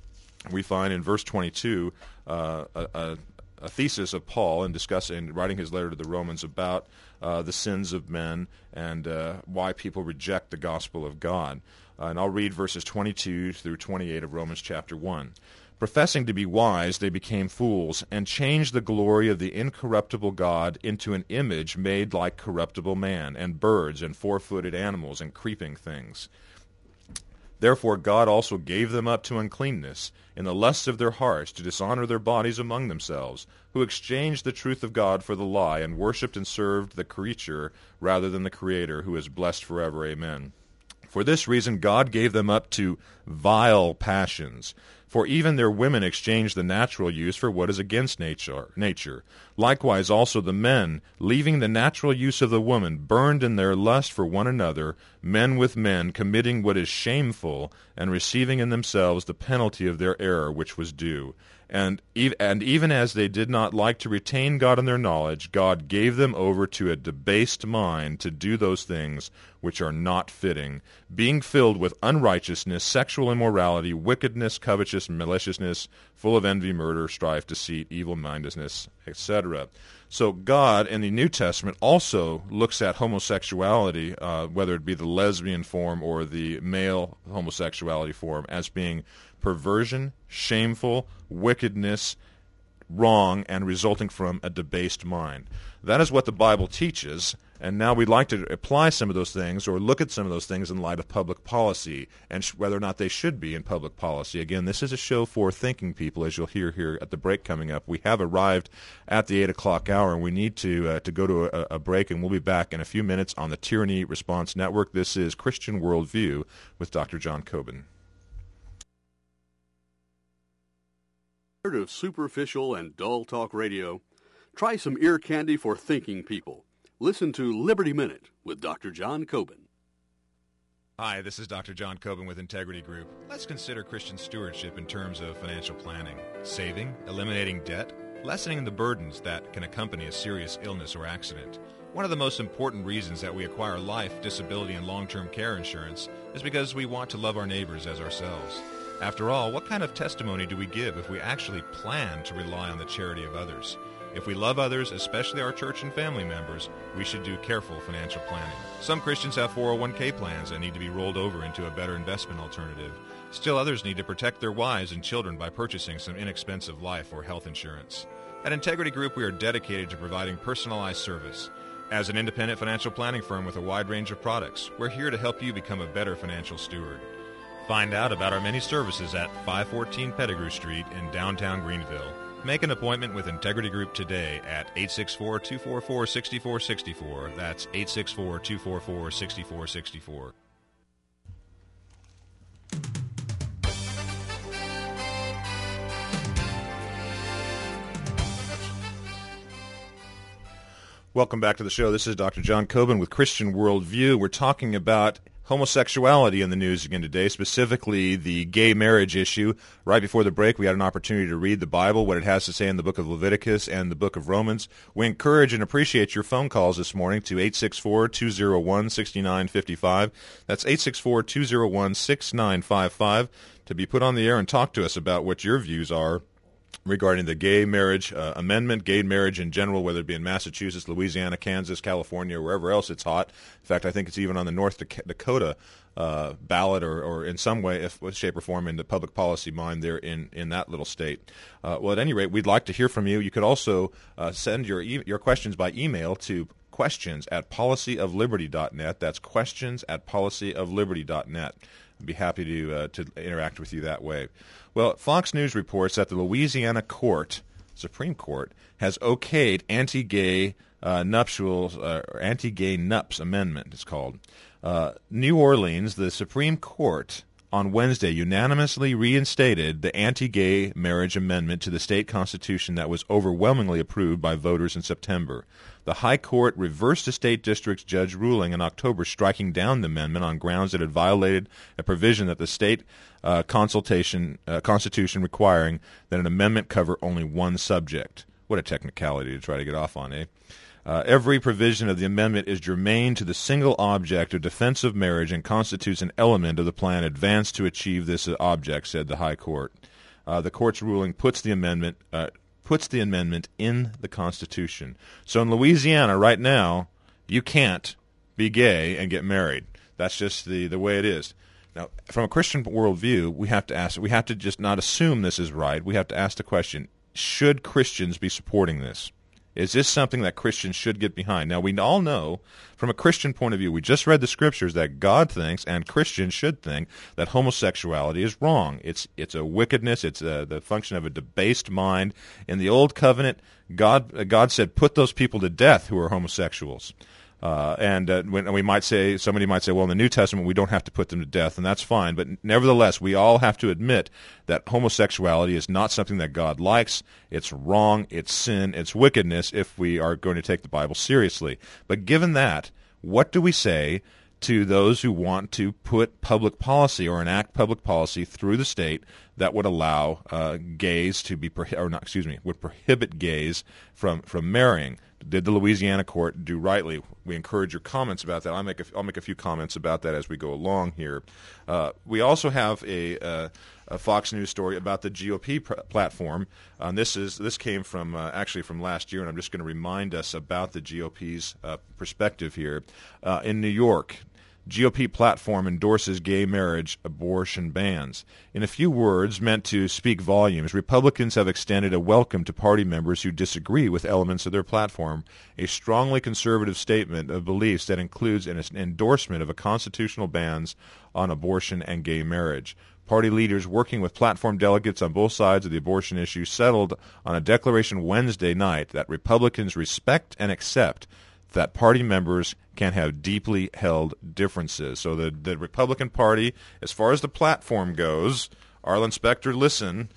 we find in verse twenty-two uh, a, a, a thesis of Paul in discussing, writing his letter to the Romans about uh, the sins of men and uh, why people reject the gospel of God. Uh, and I'll read verses twenty-two through twenty-eight of Romans chapter one. "Professing to be wise, they became fools, and changed the glory of the incorruptible God into an image made like corruptible man, and birds, and four-footed animals, and creeping things." Therefore God also gave them up to uncleanness, in the lusts of their hearts, to dishonor their bodies among themselves, who exchanged the truth of God for the lie, and worshipped and served the creature rather than the Creator, who is blessed forever. Amen. For this reason God gave them up to vile passions. For even their women exchanged the natural use for what is against nature. nature. Likewise also the men, leaving the natural use of the woman, burned in their lust for one another, men with men, committing what is shameful, and receiving in themselves the penalty of their error which was due. And, ev- and even as they did not like to retain God in their knowledge, God gave them over to a debased mind to do those things which are not fitting, being filled with unrighteousness, sexual immorality, wickedness, covetousness, maliciousness, full of envy, murder, strife, deceit, evil-mindedness, et cetera. So God in the New Testament also looks at homosexuality, uh, whether it be the lesbian form or the male homosexuality form, as being perversion, shameful, wickedness, wrong, and resulting from a debased mind. That is what the Bible teaches, and now we'd like to apply some of those things or look at some of those things in light of public policy and sh- whether or not they should be in public policy. Again, this is a show for thinking people, as you'll hear here at the break coming up. We have arrived at the eight o'clock hour, and we need to uh, to go to a, a break, and we'll be back in a few minutes on the Tyranny Response Network. This is Christian Worldview with Doctor John Coben. Tired of superficial and dull talk radio? Try some ear candy for thinking people. Listen to Liberty Minute with Doctor John Coben. Hi, this is Doctor John Coben with Integrity Group. Let's consider Christian stewardship in terms of financial planning, saving, eliminating debt, lessening the burdens that can accompany a serious illness or accident. One of the most important reasons that we acquire life, disability, and long-term care insurance is because we want to love our neighbors as ourselves. After all, what kind of testimony do we give if we actually plan to rely on the charity of others? If we love others, especially our church and family members, we should do careful financial planning. Some Christians have four oh one k plans that need to be rolled over into a better investment alternative. Still others need to protect their wives and children by purchasing some inexpensive life or health insurance. At Integrity Group, we are dedicated to providing personalized service. As an independent financial planning firm with a wide range of products, we're here to help you become a better financial steward. Find out about our many services at five fourteen Pettigrew Street in downtown Greenville. Make an appointment with Integrity Group today at eight six four, two four four, six four six four. That's eight six four, two four four, six four six four. Welcome back to the show. This is Doctor John Coben with Christian Worldview. We're talking about homosexuality in the news again today, specifically the gay marriage issue. Right before the break, we had an opportunity to read the Bible, what it has to say in the book of Leviticus and the book of Romans. We encourage and appreciate your phone calls this morning to eight six four, two oh one, six nine five five. That's eight six four, two oh one, six nine five five to be put on the air and talk to us about what your views are regarding the gay marriage uh, amendment, gay marriage in general, whether it be in Massachusetts, Louisiana, Kansas, California, or wherever else it's hot. In fact, I think it's even on the North Dakota uh, ballot or, or in some way, if shape or form, in the public policy mind there in, in that little state. Uh, well, at any rate, we'd like to hear from you. You could also uh, send your e- your questions by email to questions at policy of liberty dot net. That's questions at policy of liberty dot net. I'd be happy to uh, to interact with you that way. Well, Fox News reports that the Louisiana court, Supreme Court, has okayed anti-gay uh, nuptials, uh, or anti-gay nups amendment, it's called. Uh, New Orleans, the Supreme Court on Wednesday unanimously reinstated the anti-gay marriage amendment to the state constitution that was overwhelmingly approved by voters in September. The High Court reversed a state district's judge ruling in October, striking down the amendment on grounds that it violated a provision that the state uh, consultation uh, constitution requiring that an amendment cover only one subject. What a technicality to try to get off on, eh? Uh, every provision of the amendment is germane to the single object of defense of marriage and constitutes an element of the plan advanced to achieve this object, said the High Court. Uh, the court's ruling puts the amendment uh, puts the amendment in the Constitution. So in Louisiana right now, you can't be gay and get married. That's just the, the way it is. Now, from a Christian worldview, we have to ask, we have to just not assume this is right. We have to ask the question, should Christians be supporting this? Is this something that Christians should get behind? Now, we all know, from a Christian point of view, we just read the Scriptures that God thinks, and Christians should think, that homosexuality is wrong. It's it's a wickedness. It's a, the function of a debased mind. In the Old Covenant, God God said, put those people to death who are homosexuals. Uh, and uh, when, we might say, somebody might say, well, in the New Testament, we don't have to put them to death, and that's fine. But nevertheless, we all have to admit that homosexuality is not something that God likes. It's wrong, it's sin, it's wickedness if we are going to take the Bible seriously. But given that, what do we say to those who want to put public policy or enact public policy through the state that would allow uh, gays to be, pro- or not, excuse me, would prohibit gays from, from marrying? Did the Louisiana court do rightly? We encourage your comments about that. I'll make a, I'll make a few comments about that as we go along here. Uh, we also have a, uh, a Fox News story about the G O P pr- platform. Uh, this is this came from uh, actually from last year, and I'm just going to remind us about the G O P's uh, perspective here. Uh, in New York, G O P platform endorses gay marriage, abortion bans. In a few words, meant to speak volumes, Republicans have extended a welcome to party members who disagree with elements of their platform, a strongly conservative statement of beliefs that includes an endorsement of a constitutional bans on abortion and gay marriage. Party leaders working with platform delegates on both sides of the abortion issue settled on a declaration Wednesday night that Republicans respect and accept that party members can have deeply held differences. So the, the Republican Party, as far as the platform goes, Arlen Specter, listen,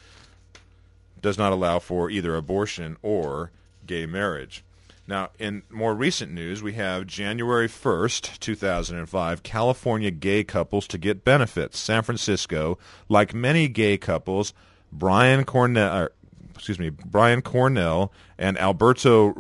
does not allow for either abortion or gay marriage. Now, in more recent news, we have January first, two thousand five, California gay couples to get benefits. San Francisco, like many gay couples, Brian Cornell, or, excuse me, Brian Cornell and Alberto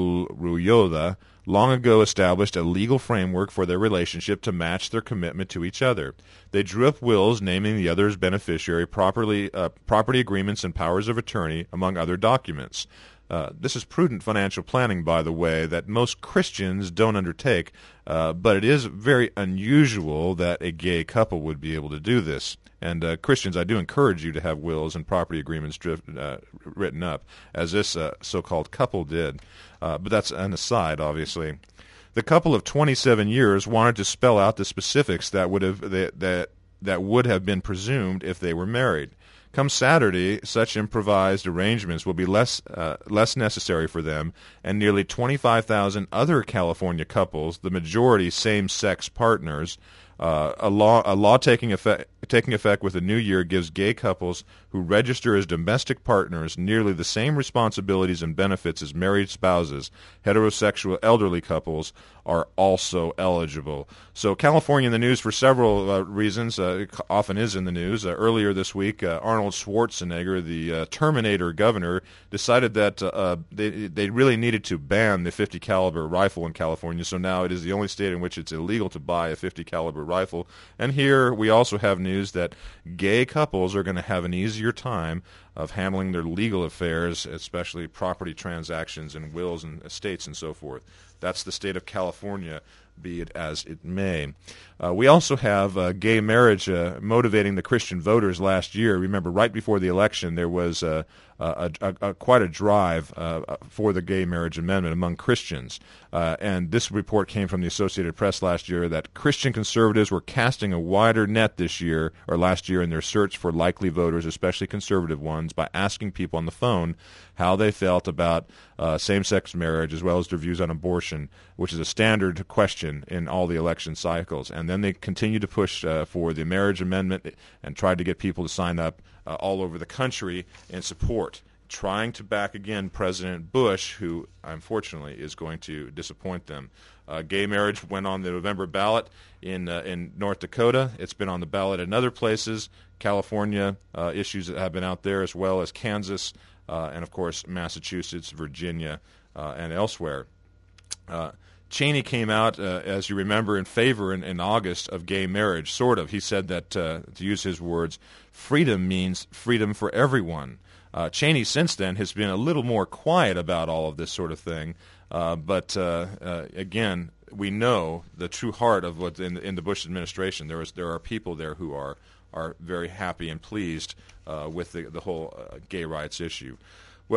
Ruyoda long ago established a legal framework for their relationship to match their commitment to each other. They drew up wills naming the other's beneficiary, properly, uh, property agreements, and powers of attorney, among other documents. Uh, this is prudent financial planning, by the way, that most Christians don't undertake, uh, but it is very unusual that a gay couple would be able to do this. And uh, Christians, I do encourage you to have wills and property agreements drift, uh, written up, as this uh, so-called couple did. Uh, but that's an aside, obviously. The couple of twenty-seven years wanted to spell out the specifics that would have that that, that would have been presumed if they were married. Come Saturday, such improvised arrangements will be less uh, less necessary for them, and nearly twenty-five thousand other California couples, the majority same-sex partners. Uh, a law a law taking effect taking effect with the new year gives gay couples who register as domestic partners nearly the same responsibilities and benefits as married spouses. Heterosexual elderly couples are also eligible. So California in the news for several uh, reasons. Uh, it often is in the news. Uh, earlier this week, uh, Arnold Schwarzenegger, the uh, Terminator governor, decided that uh, they they really needed to ban the fifty caliber rifle in California. So now it is the only state in which it's illegal to buy a fifty caliber rifle. And here we also have news that gay couples are going to have an easier time of handling their legal affairs, especially property transactions and wills and estates and so forth. That's the state of California, be it as it may. Uh, we also have uh, gay marriage uh, motivating the Christian voters last year. Remember, right before the election, there was uh, a, a, a, quite a drive uh, for the gay marriage amendment among Christians. Uh, and this report came from the Associated Press last year that Christian conservatives were casting a wider net this year, or last year, in their search for likely voters, especially conservative ones, by asking people on the phone how they felt about uh, same-sex marriage as well as their views on abortion, which is a standard question in all the election cycles. And then they continue to push uh, for the marriage amendment and tried to get people to sign up uh, all over the country in support, trying to back again President Bush, who unfortunately is going to disappoint them. Uh, gay marriage went on the November ballot in uh, in North Dakota. It's been on the ballot in other places. California uh, issues that have been out there, as well as Kansas, uh, and of course Massachusetts, Virginia, uh, and elsewhere. Uh, Cheney came out, uh, as you remember, in favor in, in August of gay marriage, sort of. He said that, uh, to use his words, freedom means freedom for everyone. Uh, Cheney, since then, has been a little more quiet about all of this sort of thing. Uh, but, uh, uh, again, we know the true heart of what's in, in the Bush administration. There is, there are people there who are, are very happy and pleased uh, with the, the whole uh, gay rights issue. Well,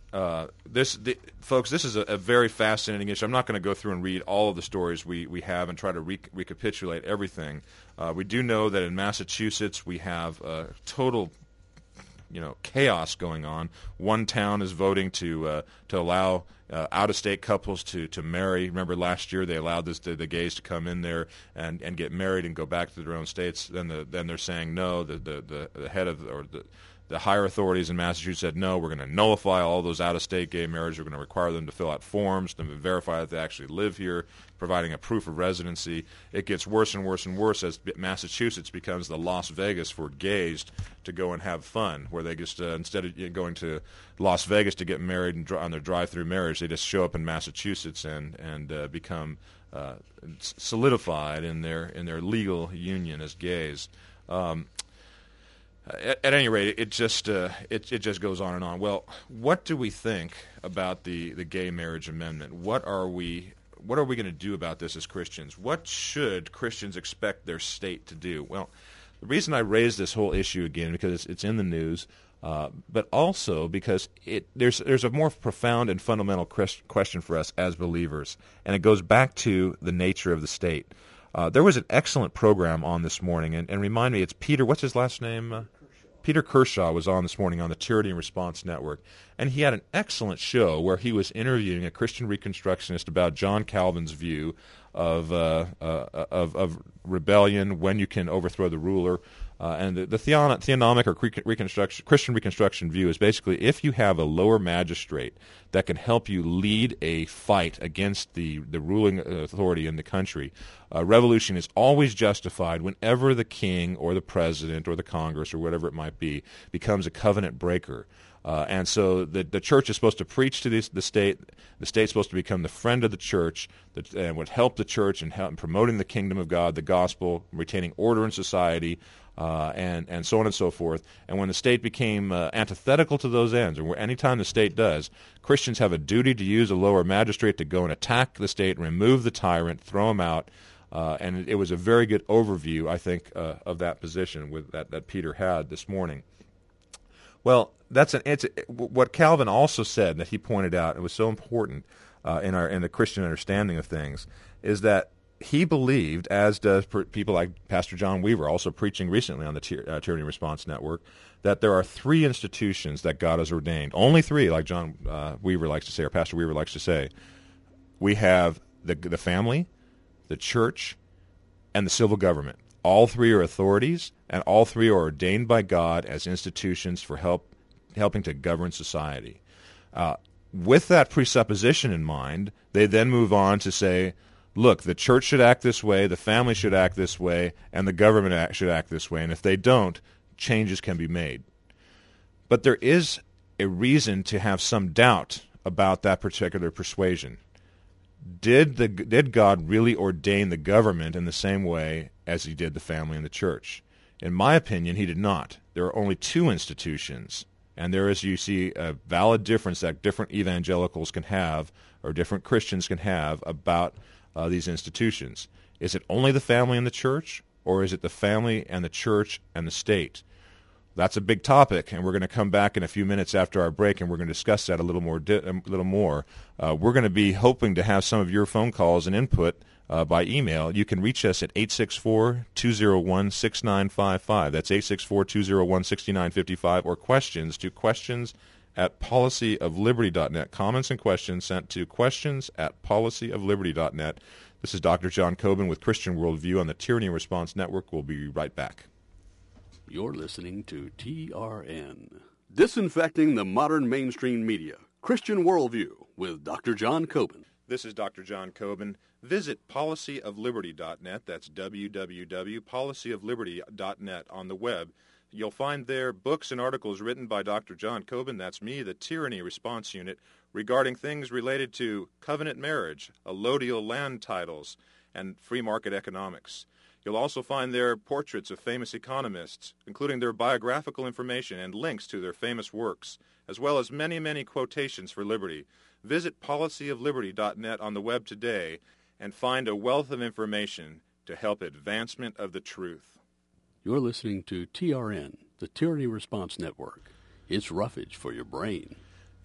uh, this, the, folks, this is a, a very fascinating issue. I'm not going to go through and read all of the stories we, we have and try to re- recapitulate everything. Uh, we do know that in Massachusetts we have uh, total, you know, chaos going on. One town is voting to uh, to allow uh, out-of-state couples to, to marry. Remember last year they allowed this the, the gays to come in there and, and get married and go back to their own states. Then the then they're saying no. The the, the, the head of or the The higher authorities in Massachusetts said, no, we're going to nullify all those out-of-state gay marriages. We're going to require them to fill out forms to verify that they actually live here, providing a proof of residency. It gets worse and worse and worse as Massachusetts becomes the Las Vegas for gays to go and have fun, where they just, uh, instead of going to Las Vegas to get married and dri- on their drive-through marriage, they just show up in Massachusetts and, and uh, become uh, solidified in their, in their legal union as gays. Um, At, at any rate, it just uh, it it just goes on and on. Well, what do we think about the, the gay marriage amendment? What are we what are we going to do about this as Christians? What should Christians expect their state to do? Well, the reason I raise this whole issue again because it's, it's in the news, uh, but also because it there's there's a more profound and fundamental question for us as believers, and it goes back to the nature of the state. Uh, there was an excellent program on this morning, and, and remind me, it's Peter. What's his last name? Uh, Peter Kershaw was on this morning on the Tyranny and Response Network, and he had an excellent show where he was interviewing a Christian Reconstructionist about John Calvin's view of uh, uh, of, of rebellion, when you can overthrow the ruler. Uh, and the, the theon- theonomic or reconstruction, Christian Reconstruction view is basically if you have a lower magistrate that can help you lead a fight against the, the ruling authority in the country, uh, revolution is always justified whenever the king or the president or the Congress or whatever it might be becomes a covenant breaker. Uh, and so the the church is supposed to preach to this, the state. The state's supposed to become the friend of the church that, and would help the church in, help, in promoting the kingdom of God, the gospel, retaining order in society, uh, and, and so on and so forth. And when the state became uh, antithetical to those ends, or any time the state does, Christians have a duty to use a lower magistrate to go and attack the state, remove the tyrant, throw him out. Uh, and it was a very good overview, I think, uh, of that position with that, that Peter had this morning. Well, that's an it's what Calvin also said that he pointed out. It was so important uh, in our in the Christian understanding of things is that he believed, as does per, people like Pastor John Weaver, also preaching recently on the Tyr- uh, Tyranny Response Network, that there are three institutions that God has ordained. Only three, like John uh, Weaver likes to say, or Pastor Weaver likes to say. We have the the family, the church, and the civil government. All three are authorities, and all three are ordained by God as institutions for help helping to govern society. Uh, with that presupposition in mind, they then move on to say, look, the church should act this way, the family should act this way, and the government act, should act this way, and if they don't, changes can be made. But there is a reason to have some doubt about that particular persuasion. Did the did God really ordain the government in the same way as he did the family and the church? In my opinion, he did not. There are only two institutions, and there is, you see, a valid difference that different evangelicals can have, or different Christians can have, about uh, these institutions. Is it only the family and the church, or is it the family and the church and the state? That's a big topic, and we're going to come back in a few minutes after our break, and we're going to discuss that a little more. Di- a little more. Uh, we're going to be hoping to have some of your phone calls and input uh, by email. You can reach us at eight six four, two oh one, six nine five five. That's eight six four, two oh one, six nine five five, or questions to questions at policy of liberty dot net. Comments and questions sent to questions at policy of liberty dot net. This is Doctor John Coben with Christian Worldview on the Tyranny and Response Network. We'll be right back. You're listening to T R N. Disinfecting the modern mainstream media. Christian Worldview with Doctor John Coben. This is Doctor John Coben. Visit policy of liberty dot net. That's w w w dot policy of liberty dot net on the web. You'll find there books and articles written by Doctor John Coben, that's me, the Tyranny Response Unit, regarding things related to covenant marriage, allodial land titles, and free market economics. You'll also find there portraits of famous economists, including their biographical information and links to their famous works, as well as many, many quotations for liberty. Visit policy of liberty dot net on the web today and find a wealth of information to help advancement of the truth. You're listening to T R N, the Tyranny Response Network. It's roughage for your brain.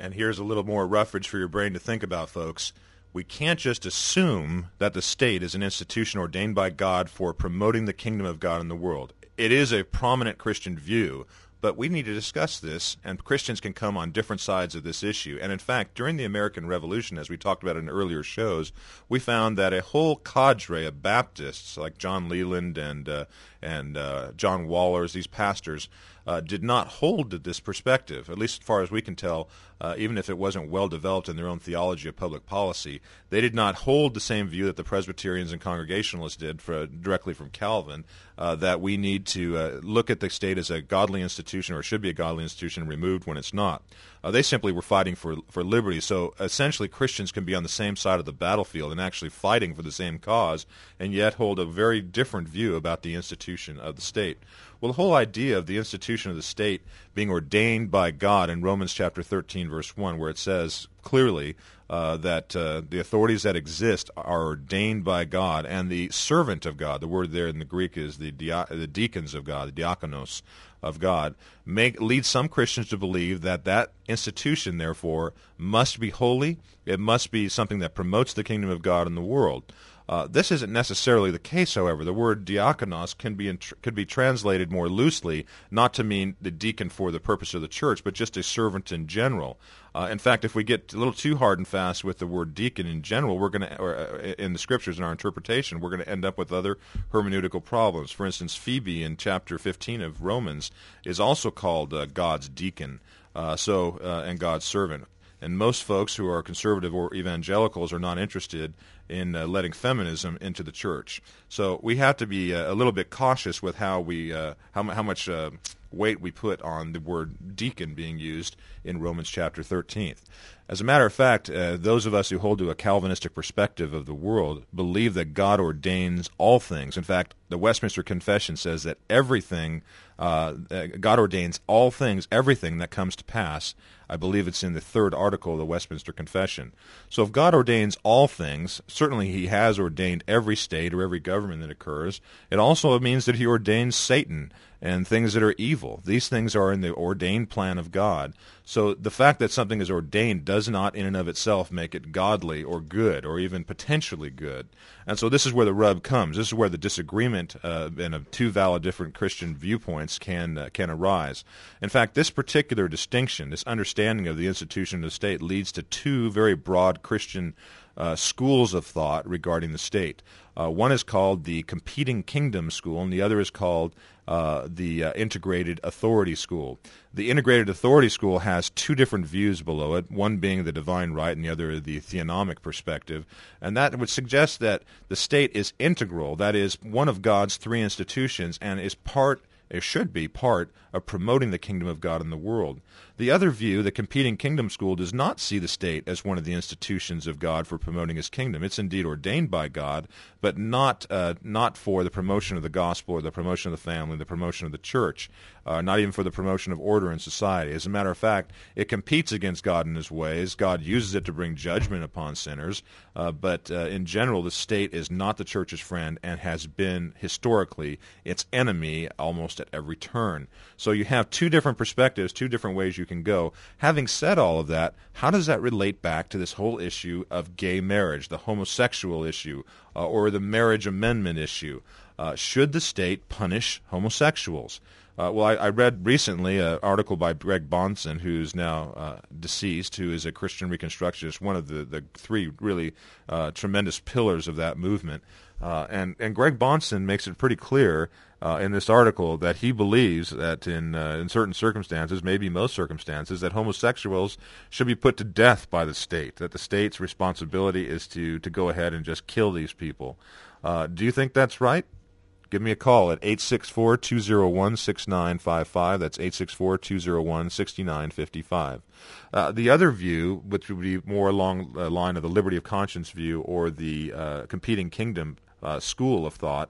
And here's a little more roughage for your brain to think about, folks. We can't just assume that the state is an institution ordained by God for promoting the kingdom of God in the world. It is a prominent Christian view, but we need to discuss this, and Christians can come on different sides of this issue. And in fact, during the American Revolution, as we talked about in earlier shows, we found that a whole cadre of Baptists, like John Leland and uh, and uh, John Wallers, these pastors, uh, did not hold to this perspective, at least as far as we can tell, uh, even if it wasn't well developed in their own theology of public policy. They did not hold the same view that the Presbyterians and Congregationalists did for, directly from Calvin, uh, that we need to uh, look at the state as a godly institution, or it should be a godly institution, removed when it's not. Uh, they simply were fighting for for liberty. So essentially Christians can be on the same side of the battlefield and actually fighting for the same cause, and yet hold a very different view about the institution of the state. Well, the whole idea of the institution of the state being ordained by God in Romans chapter thirteen, verse one, where it says clearly uh, that uh, the authorities that exist are ordained by God, and the servant of God, the word there in the Greek is the, dia- the deacons of God, the diakonos of God, make lead some Christians to believe that that institution, therefore, must be holy. It must be something that promotes the kingdom of God in the world. Uh, this isn't necessarily the case, however. The word diakonos can be int- could be translated more loosely, not to mean the deacon for the purpose of the church, but just a servant in general. Uh, in fact, if we get a little too hard and fast with the word deacon in general, we're going to, or uh, in the scriptures in our interpretation, we're going to end up with other hermeneutical problems. For instance, Phoebe in chapter fifteen of Romans is also called uh, God's deacon, uh, so uh, and God's servant. And most folks who are conservative or evangelicals are not interested in uh, letting feminism into the church. So we have to be uh, a little bit cautious with how we uh, how, how much uh, weight we put on the word deacon being used in Romans chapter thirteen. As a matter of fact, uh, those of us who hold to a Calvinistic perspective of the world believe that God ordains all things. In fact, the Westminster Confession says that everything, uh, God ordains all things, everything that comes to pass. I believe it's in the third article of the Westminster Confession. So if God ordains all things, certainly he has ordained every state or every government that occurs. It also means that he ordains Satan and things that are evil. These things are in the ordained plan of God. So the fact that something is ordained does not in and of itself make it godly or good or even potentially good. And so this is where the rub comes. This is where the disagreement uh, in a two valid different Christian viewpoints can uh, can arise. In fact, this particular distinction, this understanding of the institution of the state, leads to two very broad Christian Uh, schools of thought regarding the state. Uh, one is called the Competing Kingdom School, and the other is called uh, the uh, Integrated Authority School. The Integrated Authority School has two different views below it, one being the divine right and the other the theonomic perspective, and that would suggest that the state is integral, that is, one of God's three institutions, and is part It should be part of promoting the kingdom of God in the world. The other view, the Competing Kingdom School, does not see the state as one of the institutions of God for promoting his kingdom. It's indeed ordained by God, but not uh, not for the promotion of the gospel or the promotion of the family, the promotion of the church, uh, not even for the promotion of order in society. As a matter of fact, it competes against God in his ways. God uses it to bring judgment upon sinners, uh, but uh, in general, the state is not the church's friend and has been historically its enemy almost at every turn. So you have two different perspectives, two different ways you can go. Having said all of that, how does that relate back to this whole issue of gay marriage, the homosexual issue, uh, or the marriage amendment issue? Uh, should the state punish homosexuals? Uh, well, I, I read recently an article by Greg Bonson, who's now uh, deceased, who is a Christian Reconstructionist, one of the, the three really uh, tremendous pillars of that movement. Uh, and, and Greg Bonson makes it pretty clear uh, in this article that he believes that in uh, in certain circumstances, maybe most circumstances, that homosexuals should be put to death by the state, that the state's responsibility is to, to go ahead and just kill these people. Uh, do you think that's right? Give me a call at eight six four, two oh one, six nine five five. That's eight six four, two oh one, six nine five five. Uh, the other view, which would be more along the line of the liberty of conscience view or the uh, Competing Kingdom uh, school of thought,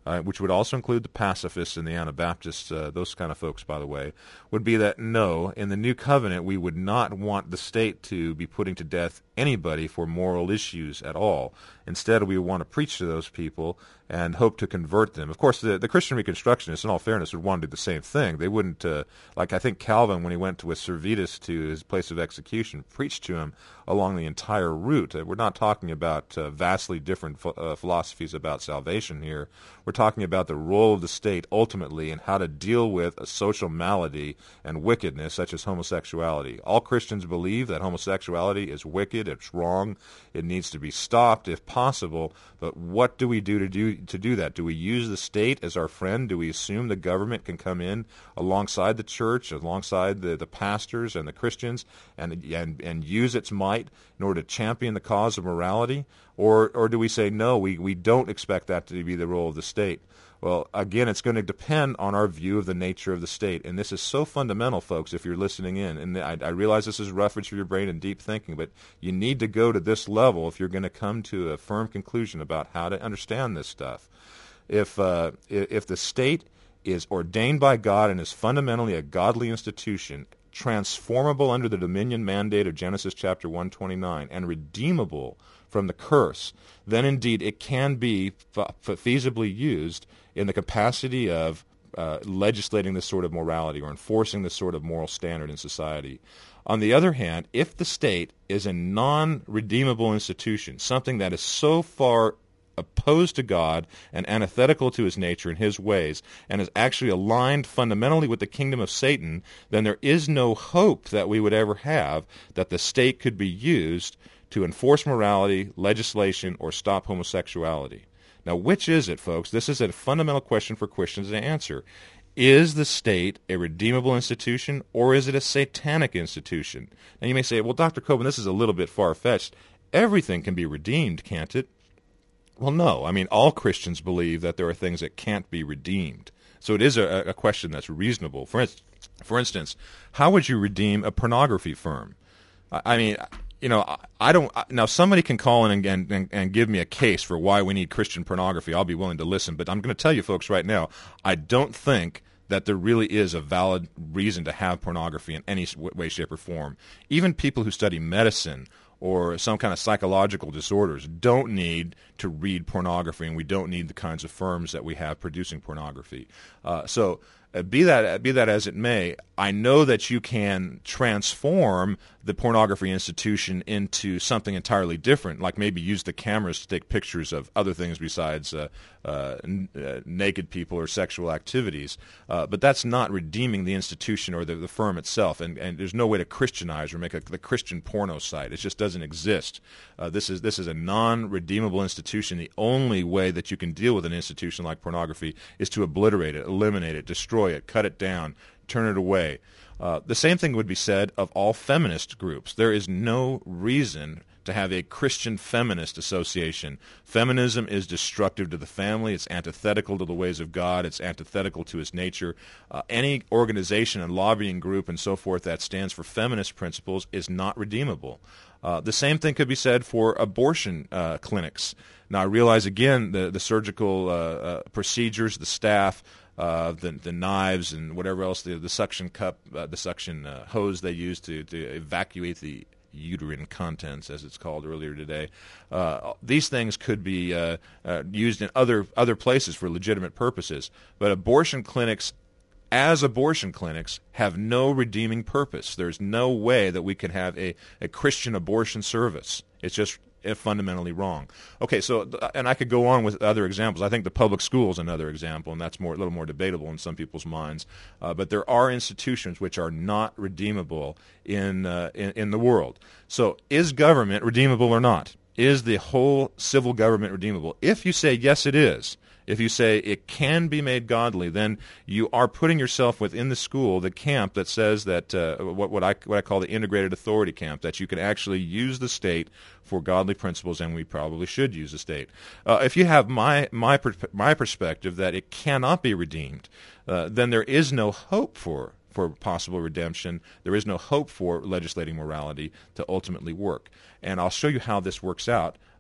uh, which would also include the pacifists and the Anabaptists, uh, those kind of folks, by the way, would be that no, in the new covenant, we would not want the state to be putting to death anybody for moral issues at all. Instead, we want to preach to those people and hope to convert them. Of course, the, the Christian Reconstructionists, in all fairness, would want to do the same thing. They wouldn't, uh, like I think Calvin, when he went with Servetus to his place of execution, preached to him along the entire route. Uh, we're not talking about uh, vastly different ph- uh, philosophies about salvation here. We're talking about the role of the state ultimately and how to deal with a social malady and wickedness such as homosexuality. All Christians believe that homosexuality is wicked, it's wrong, it needs to be stopped if possible, but what do we do to do to do that? Do we use the state as our friend? Do we assume the government can come in alongside the church, alongside the, the pastors and the Christians, and, and and use its might in order to champion the cause of morality? Or or do we say, no, we, we don't expect that to be the role of the state? Well, again, it's going to depend on our view of the nature of the state. And this is so fundamental, folks, if you're listening in. And I, I realize this is roughage for your brain and deep thinking, but you need to go to this level if you're going to come to a firm conclusion about how to understand this stuff. If uh, if the state is ordained by God and is fundamentally a godly institution, transformable under the dominion mandate of Genesis chapter one twenty-nine, and redeemable from the curse, then indeed it can be f- feasibly used in the capacity of uh, legislating this sort of morality or enforcing this sort of moral standard in society. On the other hand, if the state is a non-redeemable institution, something that is so far opposed to God and antithetical to his nature and his ways, and is actually aligned fundamentally with the kingdom of Satan, then there is no hope that we would ever have that the state could be used to enforce morality, legislation, or stop homosexuality. Now, which is it, folks? This is a fundamental question for Christians to answer. Is the state a redeemable institution, or is it a satanic institution? Now, you may say, well, Doctor Coben, this is a little bit far-fetched. Everything can be redeemed, can't it? Well, no. I mean, all Christians believe that there are things that can't be redeemed. So it is a, a question that's reasonable. For, for instance, how would you redeem a pornography firm? I, I mean... You know, I don't. Now, somebody can call in and, and and give me a case for why we need Christian pornography. I'll be willing to listen. But I'm going to tell you, folks, right now, I don't think that there really is a valid reason to have pornography in any way, shape, or form. Even people who study medicine or some kind of psychological disorders don't need to read pornography, and we don't need the kinds of firms that we have producing pornography. Uh, so. Uh, be that be that as it may, I know that you can transform the pornography institution into something entirely different, like maybe use the cameras to take pictures of other things besides uh, uh, n- uh, naked people or sexual activities. Uh, but that's not redeeming the institution or the, the firm itself, and, and there's no way to Christianize or make a, the Christian porno site. It just doesn't exist. Uh, this is this is a non-redeemable institution. The only way that you can deal with an institution like pornography is to obliterate it, eliminate it, destroy it, cut it down, turn it away. Uh, the same thing would be said of all feminist groups. There is no reason to have a Christian feminist association. Feminism is destructive to the family. It's antithetical to the ways of God. It's antithetical to his nature. Uh, any organization and lobbying group and so forth that stands for feminist principles is not redeemable. Uh, the same thing could be said for abortion uh, clinics. Now, I realize, again, the, the surgical uh, uh, procedures, the staff, Uh, the the knives and whatever else, the the suction cup, uh, the suction uh, hose they use to, to evacuate the uterine contents, as it's called earlier today. Uh, these things could be uh, uh, used in other other places for legitimate purposes, but abortion clinics, as abortion clinics, have no redeeming purpose. There's no way that we can have a, a Christian abortion service. It's just fundamentally wrong. Okay, so, and I could go on with other examples. I think the public school is another example, and that's more a little more debatable in some people's minds. Uh, but there are institutions which are not redeemable in, uh, in in the world. So, is government redeemable or not? Is the whole civil government redeemable? If you say yes, it is. If you say it can be made godly, then you are putting yourself within the school, the camp that says that uh, what, what I what I call the integrated authority camp, that you can actually use the state for godly principles, and we probably should use the state. Uh, if you have my my my perspective that it cannot be redeemed, uh, then there is no hope for for possible redemption. There is no hope for legislating morality to ultimately work. And I'll show you how this works out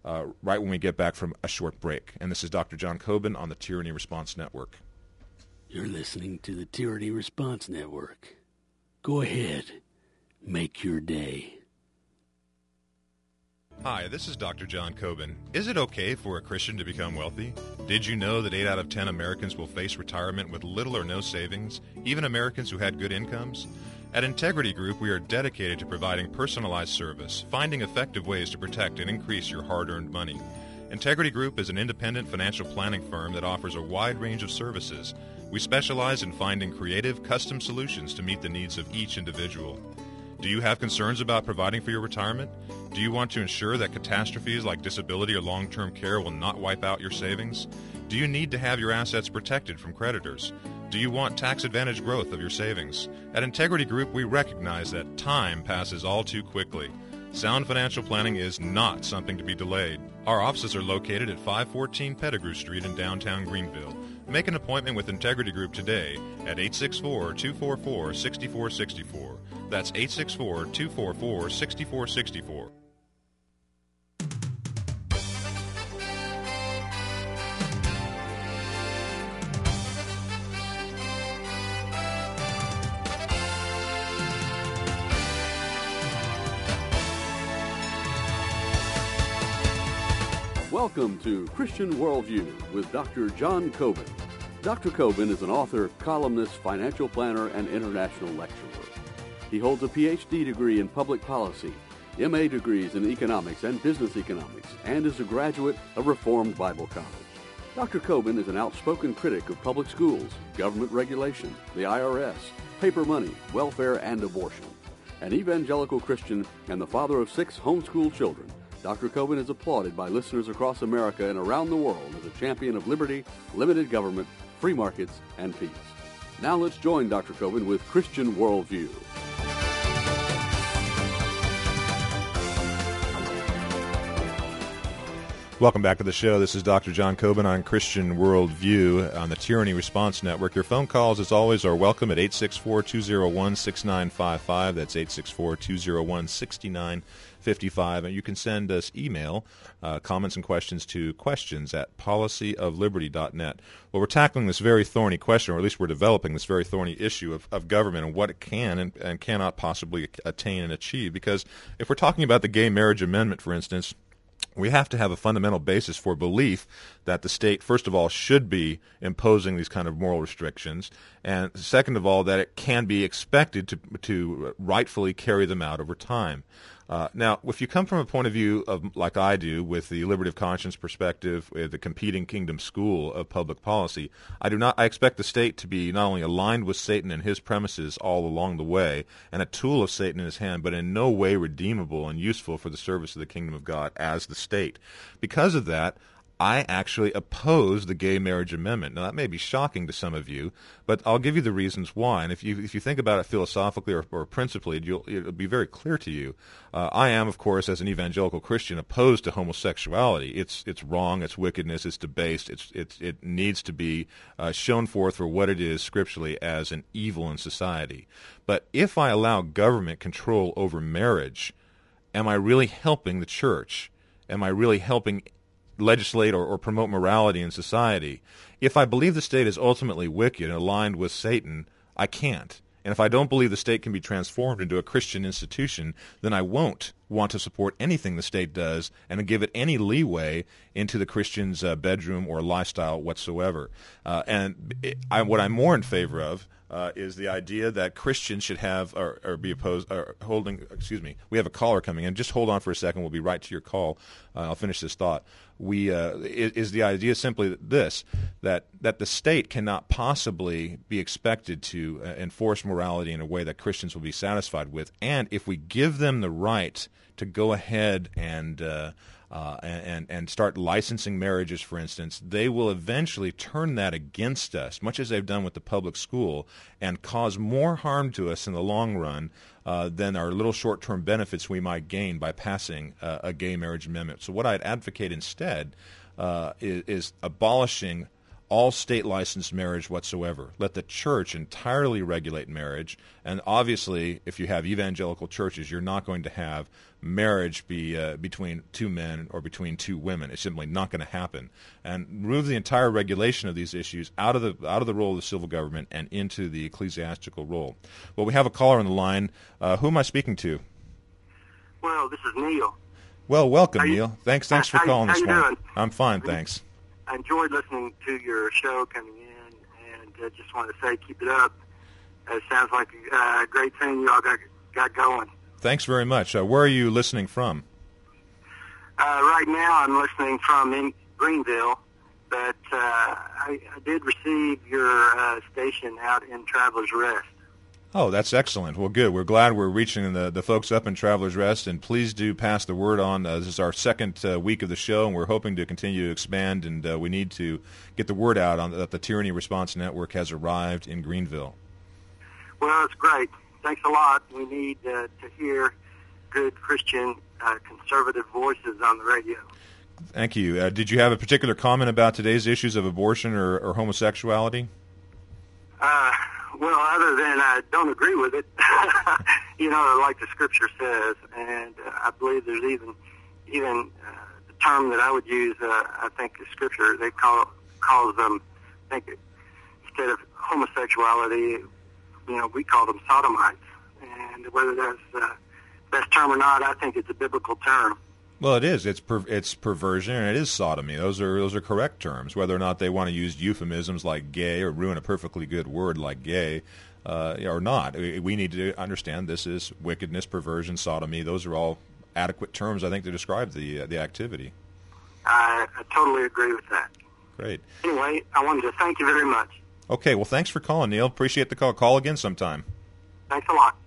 uh, right when we get back from a short break. And this is Doctor John Coben on the Tyranny Response Network. You're listening to the Tyranny Response Network. Go ahead. Make your day. Hi, this is Doctor John Coben. Is it okay for a Christian to become wealthy? Did you know that eight out of ten Americans will face retirement with little or no savings, even Americans who had good incomes? At Integrity Group, we are dedicated to providing personalized service, finding effective ways to protect and increase your hard-earned money. Integrity Group is an independent financial planning firm that offers a wide range of services. We specialize in finding creative, custom solutions to meet the needs of each individual. Do you have concerns about providing for your retirement? Do you want to ensure that catastrophes like disability or long-term care will not wipe out your savings? Do you need to have your assets protected from creditors? Do you want tax-advantaged growth of your savings? At Integrity Group, we recognize that time passes all too quickly. Sound financial planning is not something to be delayed. Our offices are located at five fourteen Pettigrew Street in downtown Greenville. Make an appointment with Integrity Group today at eight six four, two four four, six four six four. That's eight six four, two four four, six four six four. Welcome to Christian Worldview with Doctor John Coben. Doctor Coben is an author, columnist, financial planner, and international lecturer. He holds a P H D degree in public policy, M A degrees in economics and business economics, and is a graduate of Reformed Bible College. Doctor Coben is an outspoken critic of public schools, government regulation, the I R S, paper money, welfare, and abortion. An evangelical Christian and the father of six homeschool children, Doctor Coben is applauded by listeners across America and around the world as a champion of liberty, limited government, free markets, and peace. Now let's join Doctor Coben with Christian Worldview. Welcome back to the show. This is Doctor John Coben on Christian Worldview on the Tyranny Response Network. Your phone calls, as always, are welcome at eight six four, two oh one, six nine five five. That's eight six four, two oh one, six nine five five. And you can send us email, uh, comments and questions to questions at policy of liberty dot net. Well, we're tackling this very thorny question, or at least we're developing this very thorny issue of, of government and what it can and, and cannot possibly attain and achieve. Because if we're talking about the gay marriage amendment, for instance, we have to have a fundamental basis for belief that the state, first of all, should be imposing these kind of moral restrictions, and second of all, that it can be expected to to rightfully carry them out over time. Uh, now, if you come from a point of view of, like I do, with the liberty of conscience perspective, with the competing kingdom school of public policy, I do not. I expect the state to be not only aligned with Satan and his premises all along the way, and a tool of Satan in his hand, but in no way redeemable and useful for the service of the kingdom of God as the state. Because of that, I actually oppose the gay marriage amendment. Now, that may be shocking to some of you, but I'll give you the reasons why. And if you if you think about it philosophically or, or principally, you'll, it'll be very clear to you. Uh, I am, of course, as an evangelical Christian, opposed to homosexuality. It's it's wrong, it's wickedness, it's debased, it's, it's, it needs to be uh, shown forth for what it is scripturally as an evil in society. But if I allow government control over marriage, am I really helping the church? Am I really helping legislate or, or promote morality in society? If I believe the state is ultimately wicked and aligned with Satan, I can't. And if I don't believe the state can be transformed into a Christian institution, then I won't want to support anything the state does and give it any leeway into the Christian's uh, bedroom or lifestyle whatsoever. Uh, and it, I, what I'm more in favor of Uh, is the idea that Christians should have or, or be opposed or holding. Excuse me. We have a caller coming in. Just hold on for a second. We'll be right to your call. Uh, I'll finish this thought. We uh, is, is the idea simply this: that that the state cannot possibly be expected to uh, enforce morality in a way that Christians will be satisfied with, and if we give them the right to go ahead and uh, Uh, and, and start licensing marriages, for instance, they will eventually turn that against us, much as they've done with the public school, and cause more harm to us in the long run uh, than our little short-term benefits we might gain by passing uh, a gay marriage amendment. So what I'd advocate instead uh, is, is abolishing all state-licensed marriage whatsoever. Let the church entirely regulate marriage. And obviously, if you have evangelical churches, you're not going to have marriage be uh, between two men or between two women. It's simply not going to happen. And remove the entire regulation of these issues out of the out of the role of the civil government and into the ecclesiastical role. Well, we have a caller on the line. Uh, who am I speaking to? Well, this is Neil. Well, welcome, you, Neil. Thanks, thanks for how, calling how this you morning. Doing? I'm fine, thanks. I enjoyed listening to your show coming in, and uh, just want to say keep it up. It sounds like a uh, great thing you all got got going. Thanks very much. Uh, where are you listening from? Uh, right now, I'm listening from in Greenville, but uh, I, I did receive your uh, station out in Travelers Rest. Oh, that's excellent. Well, good. We're glad we're reaching the, the folks up in Travelers Rest, and please do pass the word on. Uh, this is our second uh, week of the show, and we're hoping to continue to expand, and uh, we need to get the word out on that the Tyranny Response Network has arrived in Greenville. Well, it's great. Thanks a lot. We need uh, to hear good Christian uh, conservative voices on the radio. Thank you. Uh, did you have a particular comment about today's issues of abortion or, or homosexuality? Uh, well, other than I don't agree with it, you know, like the Scripture says, and uh, I believe there's even even uh, the term that I would use. Uh, I think the Scripture they call calls them. I think instead of homosexuality, you know, we call them sodomites. And whether that's the uh, best term or not, I think it's a biblical term. Well, it is. It's per, it's perversion, and it is sodomy. Those are those are correct terms. Whether or not they want to use euphemisms like gay or ruin a perfectly good word like gay uh, or not, we need to understand this is wickedness, perversion, sodomy. Those are all adequate terms, I think, to describe the uh, the activity. I, I totally agree with that. Great. Anyway, I wanted to thank you very much. Okay. Well, thanks for calling, Neil. Appreciate the call. Call again sometime. Thanks a lot.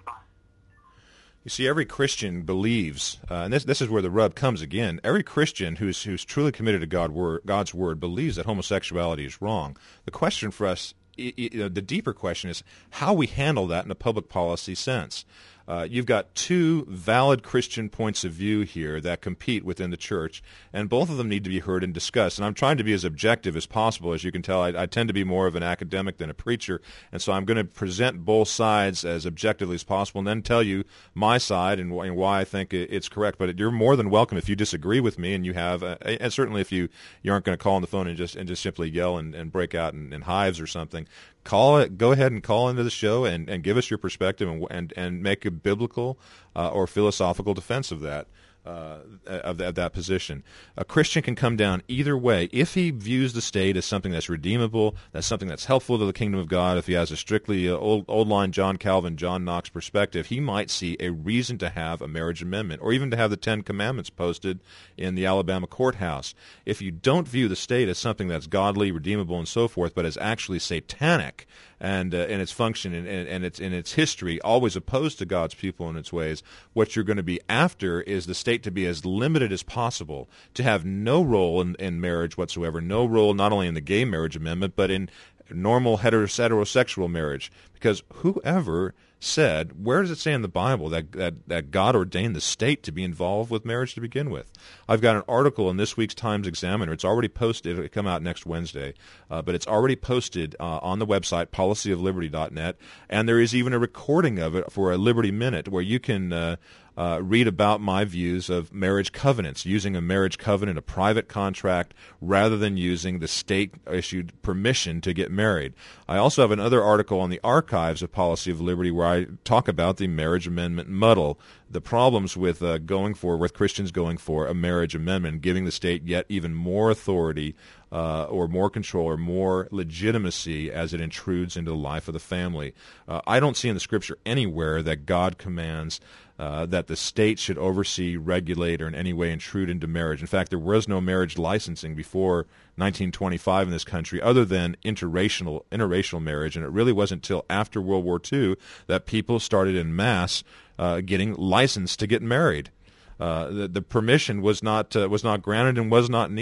You see, every Christian believes, uh, and this this is where the rub comes again. Every Christian who's who's truly committed to God word, God's word believes that homosexuality is wrong. The question for us, you know, the deeper question is how we handle that in a public policy sense. Uh, you've got two valid Christian points of view here that compete within the church, and both of them need to be heard and discussed. And I'm trying to be as objective as possible. As you can tell, I, I tend to be more of an academic than a preacher, and so I'm going to present both sides as objectively as possible and then tell you my side and, and why I think it's correct. But you're more than welcome if you disagree with me, and you have, uh, and certainly if you, you aren't going to call on the phone and just and just simply yell and, and break out in, in hives or something. Call it. Go ahead and call into the show and, and give us your perspective and and, and make a biblical uh, or philosophical defense of that uh, of, of that position. A Christian can come down either way if he views the state as something that's redeemable, that's something that's helpful to the kingdom of God. If he has a strictly uh, old old line John Calvin, John Knox perspective, he might see a reason to have a marriage amendment or even to have the Ten Commandments posted in the Alabama courthouse. If you don't view the state as something that's godly, redeemable, and so forth, but as actually satanic and uh, in its function and, and, and its in its history, always opposed to God's people and its ways, what you're going to be after is the state to be as limited as possible, to have no role in, in marriage whatsoever, no role not only in the gay marriage amendment, but in normal heterosexual marriage. Because whoever said, where does it say in the Bible that, that, that God ordained the state to be involved with marriage to begin with? I've got an article in this week's Times Examiner. It's already posted. It'll come out next Wednesday. Uh, but it's already posted uh, on the website, policy of liberty dot net. And there is even a recording of it for a Liberty Minute where you can uh, uh, read about my views of marriage covenants, using a marriage covenant, a private contract, rather than using the state-issued permission to get married. I also have another article on the archives of Policy of Liberty where I talk about the marriage amendment muddle, the problems with uh, going for, with Christians going for a marriage amendment, giving the state yet even more authority uh, or more control or more legitimacy as it intrudes into the life of the family. Uh, I don't see in the Scripture anywhere that God commands Uh, that the state should oversee, regulate, or in any way intrude into marriage. In fact, there was no marriage licensing before nineteen twenty-five in this country other than interracial, interracial marriage, and it really wasn't until after World War Two that people started en masse uh, getting licensed to get married. Uh, the, the permission was not uh, was not granted and was not needed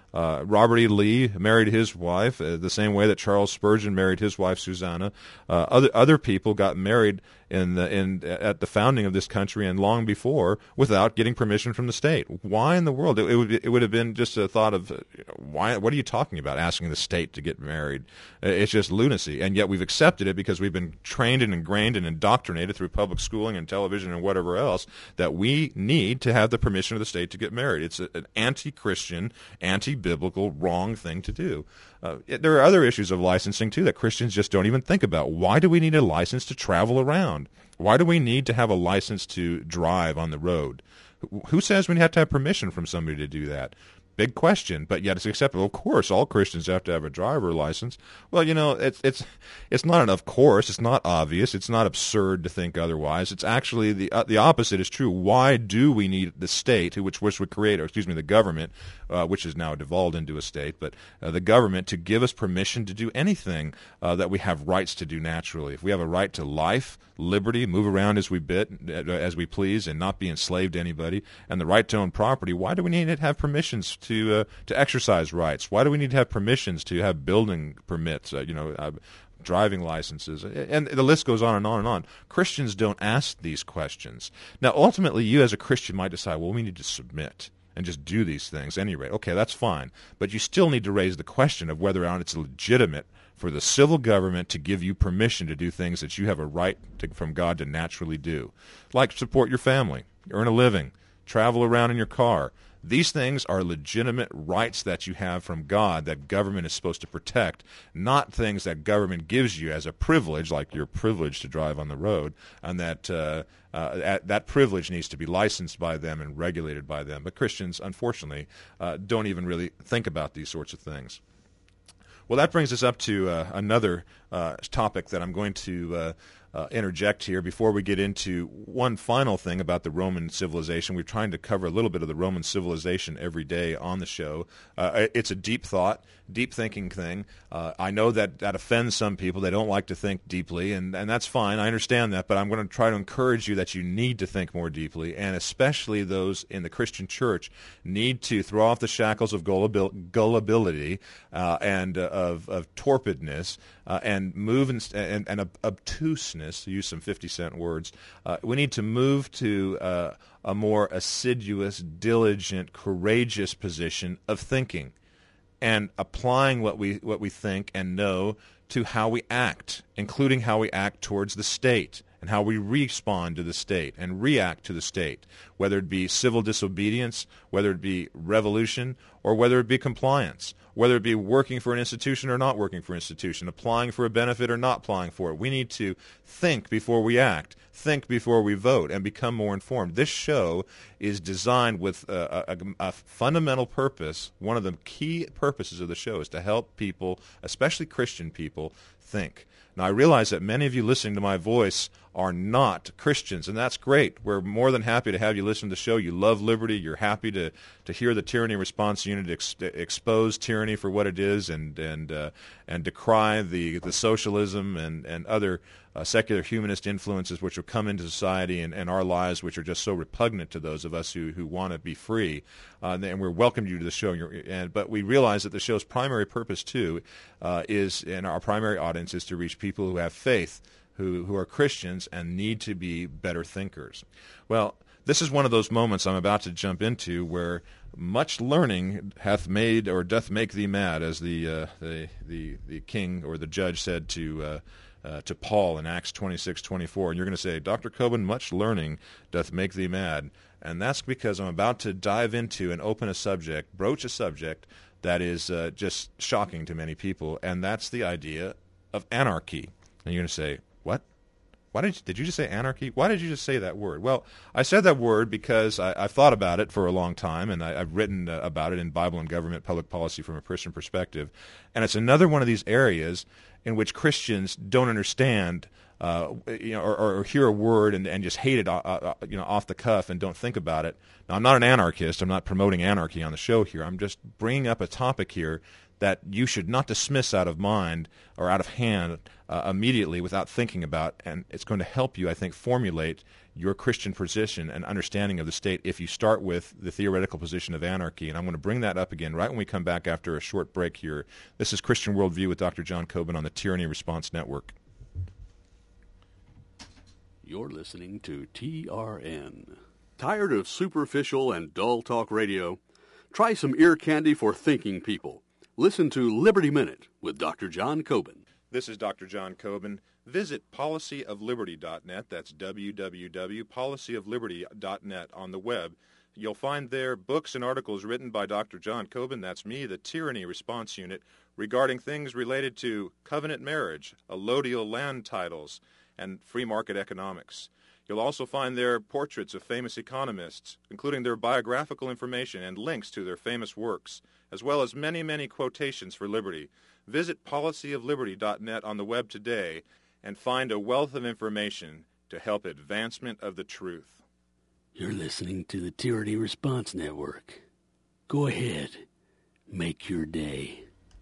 Uh, Robert E. Lee married his wife uh, the same way that Charles Spurgeon married his wife Susanna. Uh, other other people got married in the, in at the founding of this country and long before without getting permission from the state. Why in the world? It, it would it would have been just a thought of uh, why? What are you talking about? Asking the state to get married? Uh, it's just lunacy. And yet we've accepted it because we've been trained and ingrained and indoctrinated through public schooling and television and whatever else that we need to have the permission of the state to get married. It's a, an anti-Christian, anti-biblical, wrong thing to do. Uh, it, there are other issues of licensing, too, that Christians just don't even think about. Why do we need a license to travel around? Why do we need to have a license to drive on the road? Who, who says we have to have permission from somebody to do that? Big question, but yet it's acceptable. Of course, all Christians have to have a driver license. Well, you know, it's it's it's not an of course. It's not obvious. It's not absurd to think otherwise. It's actually the uh, the opposite is true. Why do we need the state, which which would create, or excuse me, the government, uh, which is now devolved into a state, but uh, the government to give us permission to do anything uh, that we have rights to do naturally? If we have a right to life, liberty, move around as we bit, as we please, and not be enslaved to anybody, and the right to own property, why do we need to have permissions to to uh, to exercise rights? Why do we need to have permissions to have building permits, uh, you know, uh, driving licenses? And the list goes on and on and on. Christians don't ask these questions. Now, ultimately, you as a Christian might decide, well, we need to submit and just do these things anyway. Okay, that's fine. But you still need to raise the question of whether or not it's legitimate for the civil government to give you permission to do things that you have a right to, from God to naturally do, like support your family, earn a living, travel around in your car. These things are legitimate rights that you have from God that government is supposed to protect, not things that government gives you as a privilege, like your privilege to drive on the road, and that uh, uh, that privilege needs to be licensed by them and regulated by them. But Christians, unfortunately, uh, don't even really think about these sorts of things. Well, that brings us up to uh, another uh, topic that I'm going to uh, uh, interject here before we get into one final thing about the Roman civilization. We're trying to cover a little bit of the Roman civilization every day on the show. Uh, it's a deep thought, deep thinking thing. Uh, I know that that offends some people. They don't like to think deeply, and, and that's fine. I understand that, but I'm going to try to encourage you that you need to think more deeply, and especially those in the Christian church need to throw off the shackles of gullibil- gullibility uh, and uh, of, of torpidness uh, and move in, and, and obtuseness, to use some fifty cent words. Uh, we need to move to uh, a more assiduous, diligent, courageous position of thinking and applying what we what we think and know to how we act, including how we act towards the state and how we respond to the state and react to the state, whether it be civil disobedience, whether it be revolution, or whether it be compliance, whether it be working for an institution or not working for an institution, applying for a benefit or not applying for it. We need to think before we act, think before we vote, and become more informed. This show is designed with a, a, a fundamental purpose. One of the key purposes of the show is to help people, especially Christian people, think. Now, I realize that many of you listening to my voice are not Christians, and that's great. We're more than happy to have you listen to the show. You love liberty. You're happy to, to hear the Tyranny Response Unit ex- expose tyranny for what it is and and uh, and decry the, the socialism and, and other uh, secular humanist influences which have come into society and, and our lives, which are just so repugnant to those of us who, who want to be free. Uh, and we're welcoming you to the show. And, but we realize that the show's primary purpose, too, uh, is, and our primary audience is to reach people who have faith, who who are Christians and need to be better thinkers. Well, this is one of those moments I'm about to jump into where much learning hath made or doth make thee mad, as the uh, the, the the king or the judge said to uh, uh, to Paul in Acts twenty-six twenty-four. And you're going to say, Doctor Coben, much learning doth make thee mad. And that's because I'm about to dive into and open a subject, broach a subject that is uh, just shocking to many people, and that's the idea of anarchy. And you're going to say, what? Why did you, did you just say anarchy? Why did you just say that word? Well, I said that word because I, I've thought about it for a long time, and I, I've written uh, about it in Bible and Government, Public Policy from a Christian Perspective. And it's another one of these areas in which Christians don't understand, uh, you know, or, or hear a word and, and just hate it, uh, uh, you know, off the cuff and don't think about it. Now, I'm not an anarchist. I'm not promoting anarchy on the show here. I'm just bringing up a topic here that you should not dismiss out of mind or out of hand uh, immediately without thinking about, and it's going to help you, I think, formulate your Christian position and understanding of the state if you start with the theoretical position of anarchy. And I'm going to bring that up again right when we come back after a short break here. This is Christian Worldview with Doctor John Coben on the Tyranny Response Network. You're listening to T R N. Tired of superficial and dull talk radio? Try some ear candy for thinking people. Listen to Liberty Minute with Doctor John Coben. This is Doctor John Coben. Visit policy of liberty dot net. That's w w w dot policy of liberty dot net on the web. You'll find there books and articles written by Doctor John Coben, that's me, the Tyranny Response Unit, regarding things related to covenant marriage, allodial land titles, and free market economics. You'll also find there portraits of famous economists, including their biographical information and links to their famous works, as well as many, many quotations for liberty. Visit policy of liberty dot net on the web today and find a wealth of information to help advancement of the truth. You're listening to the Tyranny Response Network. Go ahead. Make your day.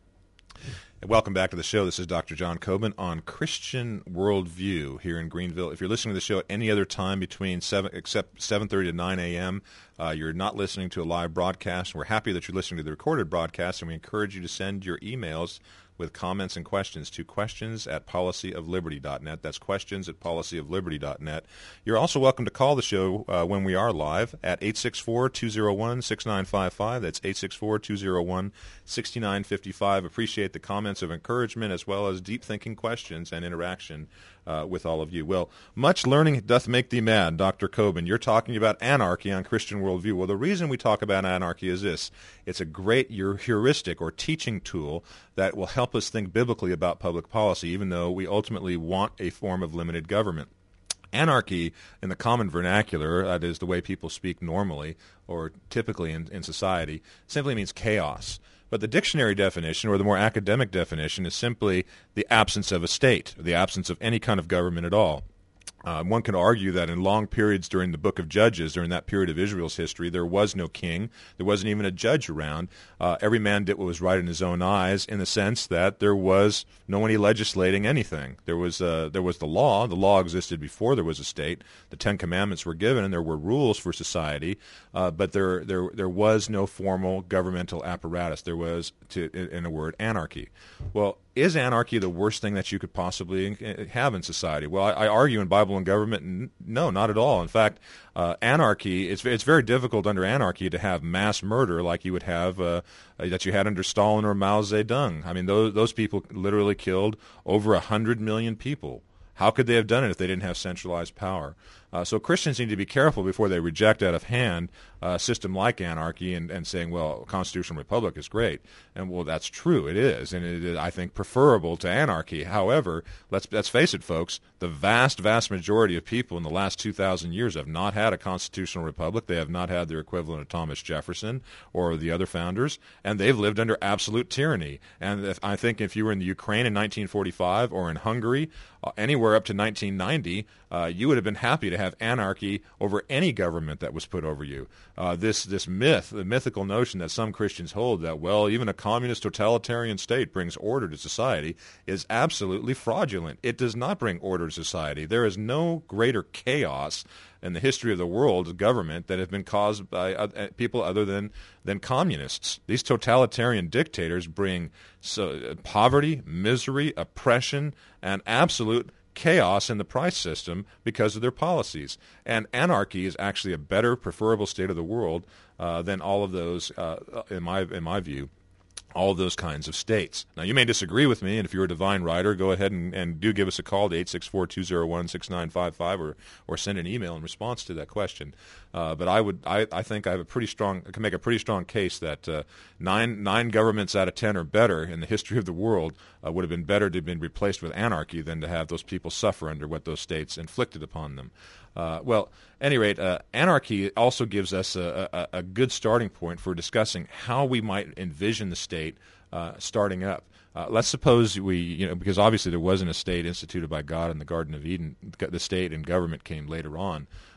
And welcome back to the show. This is Doctor John Coben on Christian Worldview here in Greenville. If you're listening to the show at any other time between seven, except seven thirty to nine a.m., uh, you're not listening to a live broadcast. We're happy that you're listening to the recorded broadcast, and we encourage you to send your emails with comments and questions to questions at policy of liberty dot net. That's questions at policy of liberty dot net. You're also welcome to call the show uh, when we are live at eight six four, two oh one, six nine five five. That's eight six four, two oh one, six nine five five. Appreciate the comments of encouragement as well as deep thinking questions and interaction uh, with all of you. Well, much learning doth make thee mad, Doctor Coben. You're talking about anarchy on Christian Worldview. Well, the reason we talk about anarchy is this. It's a great heuristic or teaching tool that will help us think biblically about public policy, even though we ultimately want a form of limited government. Anarchy, in the common vernacular, that is the way people speak normally or typically in, in society, simply means chaos. But the dictionary definition, or the more academic definition, is simply the absence of a state, or the absence of any kind of government at all. Uh, one can argue that in long periods during the book of Judges, during that period of Israel's history, there was no king. There wasn't even a judge around. Uh, every man did what was right in his own eyes, in the sense that there was no one legislating anything. There was uh, there was the law. The law existed before there was a state. The Ten Commandments were given, and there were rules for society. Uh, but there there there was no formal governmental apparatus. There was, to, in a word, anarchy. Well, is anarchy the worst thing that you could possibly have in society? Well, I, I argue in Bible and Government, n- no, not at all. In fact, uh, anarchy, it's, it's very difficult under anarchy to have mass murder like you would have, uh, that you had under Stalin or Mao Zedong. I mean, those, those people literally killed over one hundred million people. How could they have done it if they didn't have centralized power? Uh, so Christians need to be careful before they reject out of hand a system like anarchy and, and saying, well, a constitutional republic is great. And, well, that's true. It is. And it is, I think, preferable to anarchy. However, let's, let's face it, folks, the vast, vast majority of people in the last two thousand years have not had a constitutional republic. They have not had their equivalent of Thomas Jefferson or the other founders, and they've lived under absolute tyranny. And if, I think if you were in the Ukraine in nineteen forty-five or in Hungary, uh, anywhere up to nineteen ninety, uh, you would have been happy to have anarchy over any government that was put over you. Uh, this this myth, the mythical notion that some Christians hold that, well, even a communist totalitarian state brings order to society, is absolutely fraudulent. It does not bring order to society. There is no greater chaos in the history of the world government that have been caused by uh, people other than, than communists. These totalitarian dictators bring so, uh, poverty, misery, oppression, and absolute chaos in the price system because of their policies. And anarchy is actually a better, preferable state of the world uh, than all of those, uh, in my in my view, all of those kinds of states. Now, you may disagree with me, and if you're a divine writer, go ahead and, and do give us a call to eight six four, two oh one, six nine five five or, or send an email in response to that question. Uh, but I would, I, I think I have a pretty strong, I can make a pretty strong case that uh, nine nine governments out of ten or better in the history of the world uh, would have been better to have been replaced with anarchy than to have those people suffer under what those states inflicted upon them. Uh, well, at any rate, uh, anarchy also gives us a, a, a good starting point for discussing how we might envision the state uh, starting up. Uh, let's suppose we, you know, because obviously there wasn't a state instituted by God in the Garden of Eden. The state and government came later on.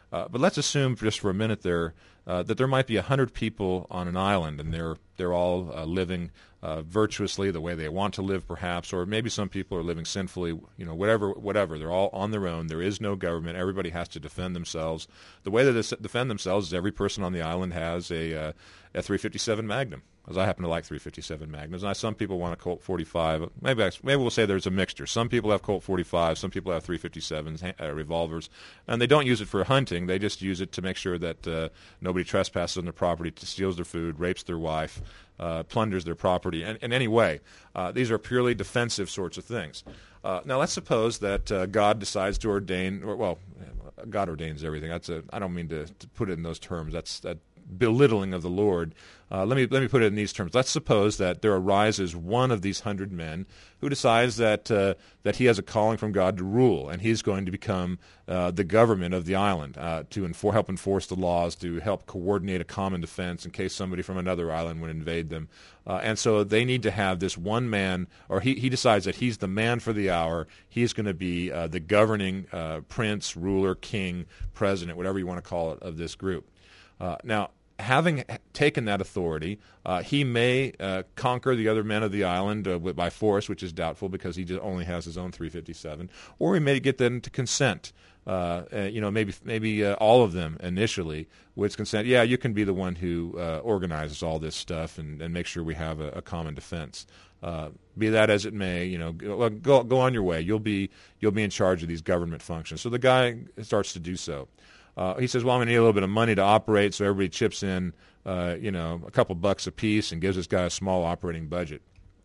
Uh, but let's assume just for a minute there uh, that there might be a hundred people on an island, and they're they're all uh, living uh, virtuously the way they want to live, perhaps, or maybe some people are living sinfully. You know, whatever, whatever. They're all on their own. There is no government. Everybody has to defend themselves. The way that they defend themselves is every person on the island has a uh, a three fifty-seven Magnum. As I happen to like three fifty-seven Magnums. And I, some people want a Colt forty-five. Maybe I, maybe we'll say there's a mixture. Some people have Colt forty-fives. Some people have three fifty-sevens, uh, revolvers. And they don't use it for hunting. They just use it to make sure that uh, nobody trespasses on their property, steals their food, rapes their wife, uh, plunders their property in, in any way. Uh, these are purely defensive sorts of things. Uh, now, let's suppose that uh, God decides to ordain, or, well, God ordains everything. That's a, I don't mean to, to put it in those terms. That's that. Belittling of the Lord. Uh, let me let me put it in these terms. Let's suppose that there arises one of these hundred men who decides that uh, that he has a calling from God to rule, and he's going to become uh, the government of the island uh, to enfor- help enforce the laws, to help coordinate a common defense in case somebody from another island would invade them. Uh, and so they need to have this one man, or he, he decides that he's the man for the hour. He's going to be uh, the governing uh, prince, ruler, king, president, whatever you want to call it, of this group. Uh, now, having taken that authority, uh, he may uh, conquer the other men of the island uh, by force, which is doubtful because he just only has his own three fifty-seven, or he may get them to consent. Uh, uh, you know, maybe maybe uh, all of them initially would consent. Yeah, you can be the one who uh, organizes all this stuff and, and make sure we have a, a common defense. Uh, be that as it may, you know, go, go go on your way. You'll be you'll be in charge of these government functions. So the guy starts to do so. Uh, he says, well, I'm going to need a little bit of money to operate, so everybody chips in, uh, you know, a couple bucks a piece and gives this guy a small operating budget.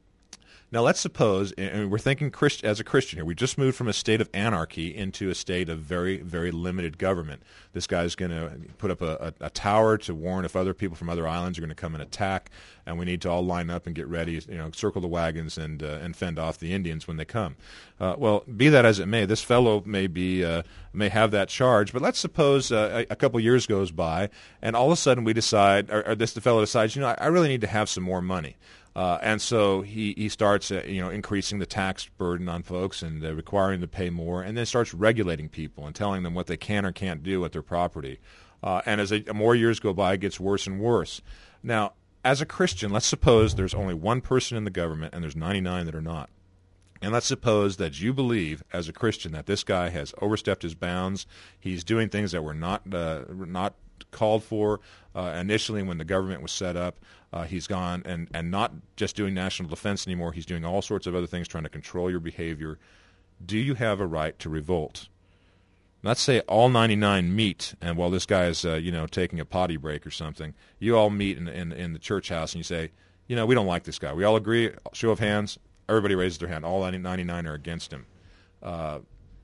Now, let's suppose, and we're thinking Christ, as a Christian here, we just moved from a state of anarchy into a state of very, very limited government. This guy's going to put up a, a, a tower to warn if other people from other islands are going to come and attack, and we need to all line up and get ready, you know, circle the wagons and uh, and fend off the Indians when they come. Uh, well, be that as it may, this fellow may be uh, may have that charge, but let's suppose uh, a, a couple years goes by, and all of a sudden we decide, or, or this the fellow decides, you know, I, I really need to have some more money. Uh, and so he, he starts, uh, you know, increasing the tax burden on folks and uh, requiring them to pay more, and then starts regulating people and telling them what they can or can't do with their property. Uh, and as a, more years go by, it gets worse and worse. Now, as a Christian, let's suppose there's only one person in the government and there's ninety-nine that are not. And let's suppose that you believe, as a Christian, that this guy has overstepped his bounds. He's doing things that were not uh, not called for uh, initially when the government was set up. Uh, he's gone and, and not just doing national defense anymore. He's doing all sorts of other things trying to control your behavior. Do you have a right to revolt? Let's say all ninety-nine meet, and while this guy is uh, you know, taking a potty break or something, you all meet in, in, in the church house and you say, you know, we don't like this guy. We all agree, show of hands, everybody raises their hand. All ninety-nine are against him. Uh,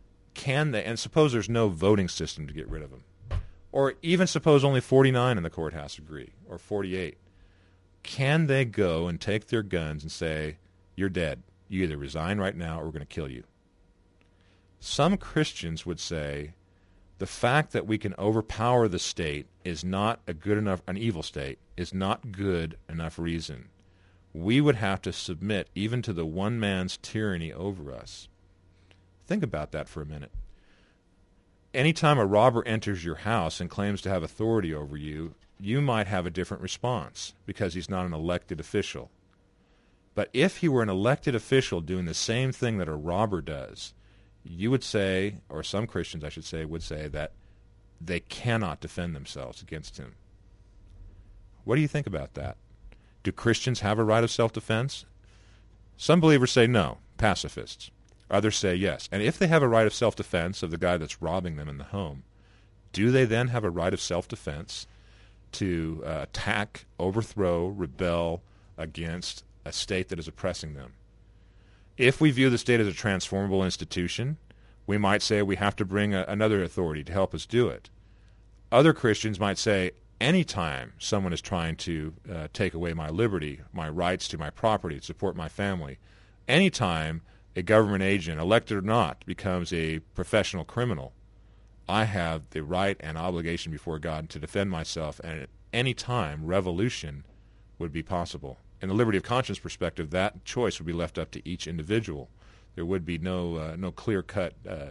can they, and suppose there's no voting system to get rid of him. Or even suppose only forty-nine in the courthouse agree, or forty-eight. Can they go and take their guns and say, you're dead. You either resign right now or we're going to kill you? Some Christians would say the fact that we can overpower the state is not a good enough, an evil state, is not good enough reason. We would have to submit even to the one man's tyranny over us. Think about that for a minute. Anytime a robber enters your house and claims to have authority over you, you might have a different response because he's not an elected official. But if he were an elected official doing the same thing that a robber does, you would say, or some Christians I should say, would say that they cannot defend themselves against him. What do you think about that? Do Christians have a right of self-defense? Some believers say no, pacifists. Others say yes. And if they have a right of self-defense of the guy that's robbing them in the home, do they then have a right of self-defense to uh, attack, overthrow, rebel against a state that is oppressing them? If we view the state as a transformable institution, we might say we have to bring a, another authority to help us do it. Other Christians might say, anytime someone is trying to uh, take away my liberty, my rights to my property, to support my family, anytime a government agent, elected or not, becomes a professional criminal, I have the right and obligation before God to defend myself, and at any time, revolution would be possible. In the liberty of conscience perspective, that choice would be left up to each individual. There would be no uh, no clear-cut uh,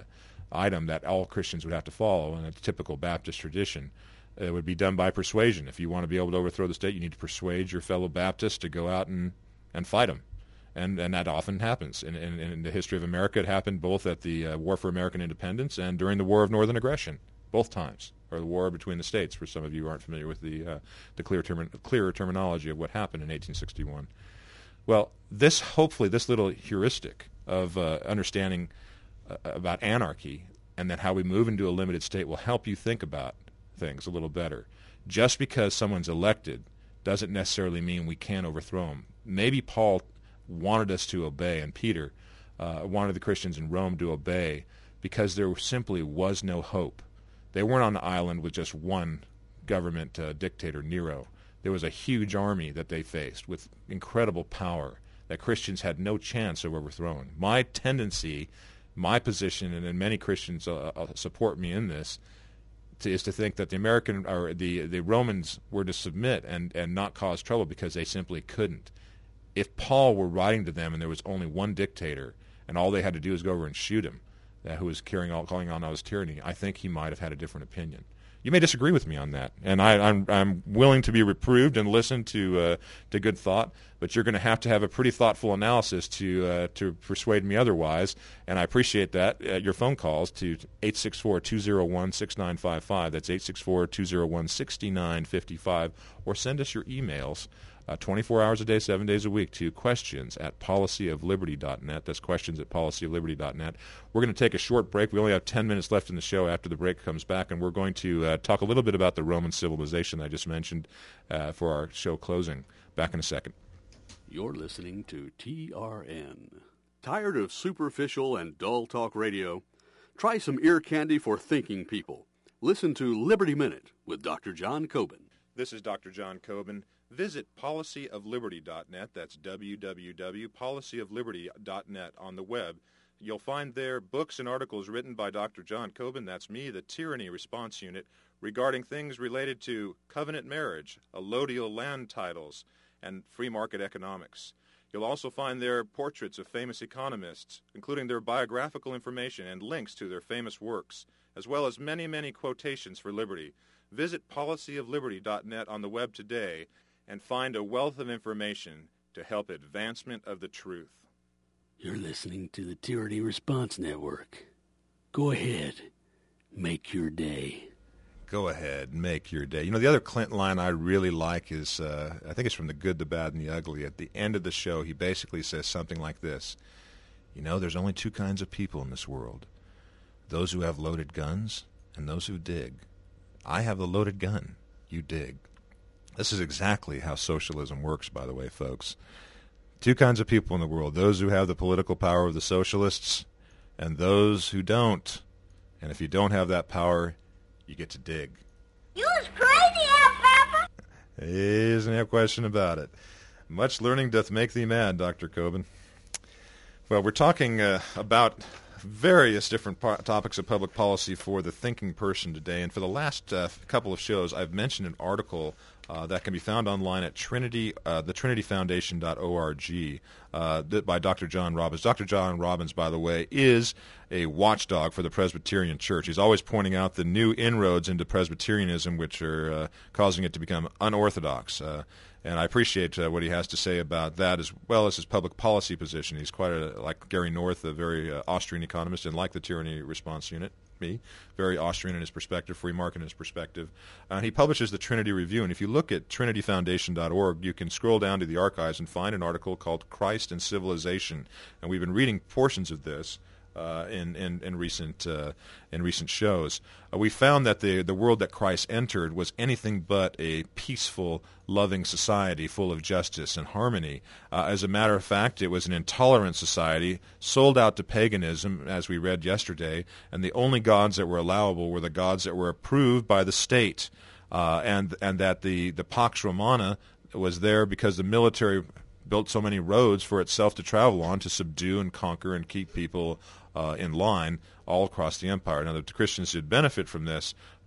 item that all Christians would have to follow in a typical Baptist tradition. It would be done by persuasion. If you want to be able to overthrow the state, you need to persuade your fellow Baptists to go out and, and fight them. And and that often happens. In, in, in the history of America, it happened both at the uh, War for American Independence and during the War of Northern Aggression, both times, or the war between the states, for some of you who aren't familiar with the uh, the clear term, clearer terminology of what happened in eighteen sixty-one. Well, this hopefully, this little heuristic of uh, understanding uh, about anarchy and then how we move into a limited state will help you think about things a little better. Just because someone's elected doesn't necessarily mean we can't overthrow them. Maybe Paul wanted us to obey, and Peter uh, wanted the Christians in Rome to obey because there simply was no hope. They weren't on the island with just one government uh, dictator, Nero. There was a huge army that they faced with incredible power that Christians had no chance of overthrowing. My tendency, my position, and, and many Christians uh, uh, support me in this, to, is to think that the American or the the Romans were to submit and, and not cause trouble because they simply couldn't. If Paul were writing to them and there was only one dictator and all they had to do was go over and shoot him, uh, who was carrying all, calling on us tyranny, I think he might have had a different opinion. You may disagree with me on that, and I, I'm I'm willing to be reproved and listen to uh, to good thought, but you're going to have to have a pretty thoughtful analysis to uh, to persuade me otherwise, and I appreciate that. Uh, your phone calls to eight six four, two oh one, six nine five five. That's eight six four, two oh one, six nine five five, or send us your emails uh, twenty-four hours a day, seven days a week to questions at policy of liberty dot net. That's questions at policy of liberty dot net. We're going to take a short break. We only have ten minutes left in the show after the break comes back, and we're going to uh, talk a little bit about the Roman civilization I just mentioned uh, for our show closing. Back in a second. You're listening to T R N. Tired of superficial and dull talk radio? Try some ear candy for thinking people. Listen to Liberty Minute with Doctor John Coben. This is Doctor John Coben. Visit policy of liberty dot net. That's w w w dot policy of liberty dot net on the web. You'll find there books and articles written by Doctor John Coben, that's me, the Tyranny Response Unit, regarding things related to covenant marriage, allodial land titles, and free market economics. You'll also find there portraits of famous economists, including their biographical information and links to their famous works, as well as many, many quotations for liberty. Visit policy of liberty dot net on the web today and find a wealth of information to help advancement of the truth. You're listening to the Tyranny Response Network. Go ahead. Make your day. Go ahead, make your day. You know, the other Clinton line I really like is, uh, I think it's from The Good, the Bad, and the Ugly. At the end of the show, he basically says something like this. You know, there's only two kinds of people in this world. Those who have loaded guns and those who dig. I have the loaded gun. You dig. This is exactly how socialism works, by the way, folks. Two kinds of people in the world. Those who have the political power of the socialists and those who don't. And if you don't have that power, you get to dig. You was crazy, Alfalfa. Isn't there a question about it? Much learning doth make thee mad, Doctor Coben. Well, we're talking uh, about various different po- topics of public policy for the thinking person today. And for the last uh, couple of shows, I've mentioned an article uh, that can be found online at Trinity, uh, the trinity foundation dot org, uh, by Doctor John Robbins. Doctor John Robbins, by the way, is a watchdog for the Presbyterian Church. He's always pointing out the new inroads into Presbyterianism, which are uh, causing it to become unorthodox. Uh, and I appreciate uh, what he has to say about that, as well as his public policy position. He's quite a, like Gary North, a very uh, Austrian economist, and like the Tyranny Response Unit, me, very Austrian in his perspective, free market in his perspective. Uh, he publishes the Trinity Review, and if you look at trinity foundation dot org, you can scroll down to the archives and find an article called Christ and Civilization. And we've been reading portions of this Uh, in, in, in recent uh, in recent shows. Uh, we found that the the world that Christ entered was anything but a peaceful, loving society full of justice and harmony. Uh, as a matter of fact, it was an intolerant society, sold out to paganism, as we read yesterday, and the only gods that were allowable were the gods that were approved by the state, uh, and and that the, the Pax Romana was there because the military built so many roads for itself to travel on to subdue and conquer and keep people uh, in line all across the empire. Now, the Christians did benefit from this,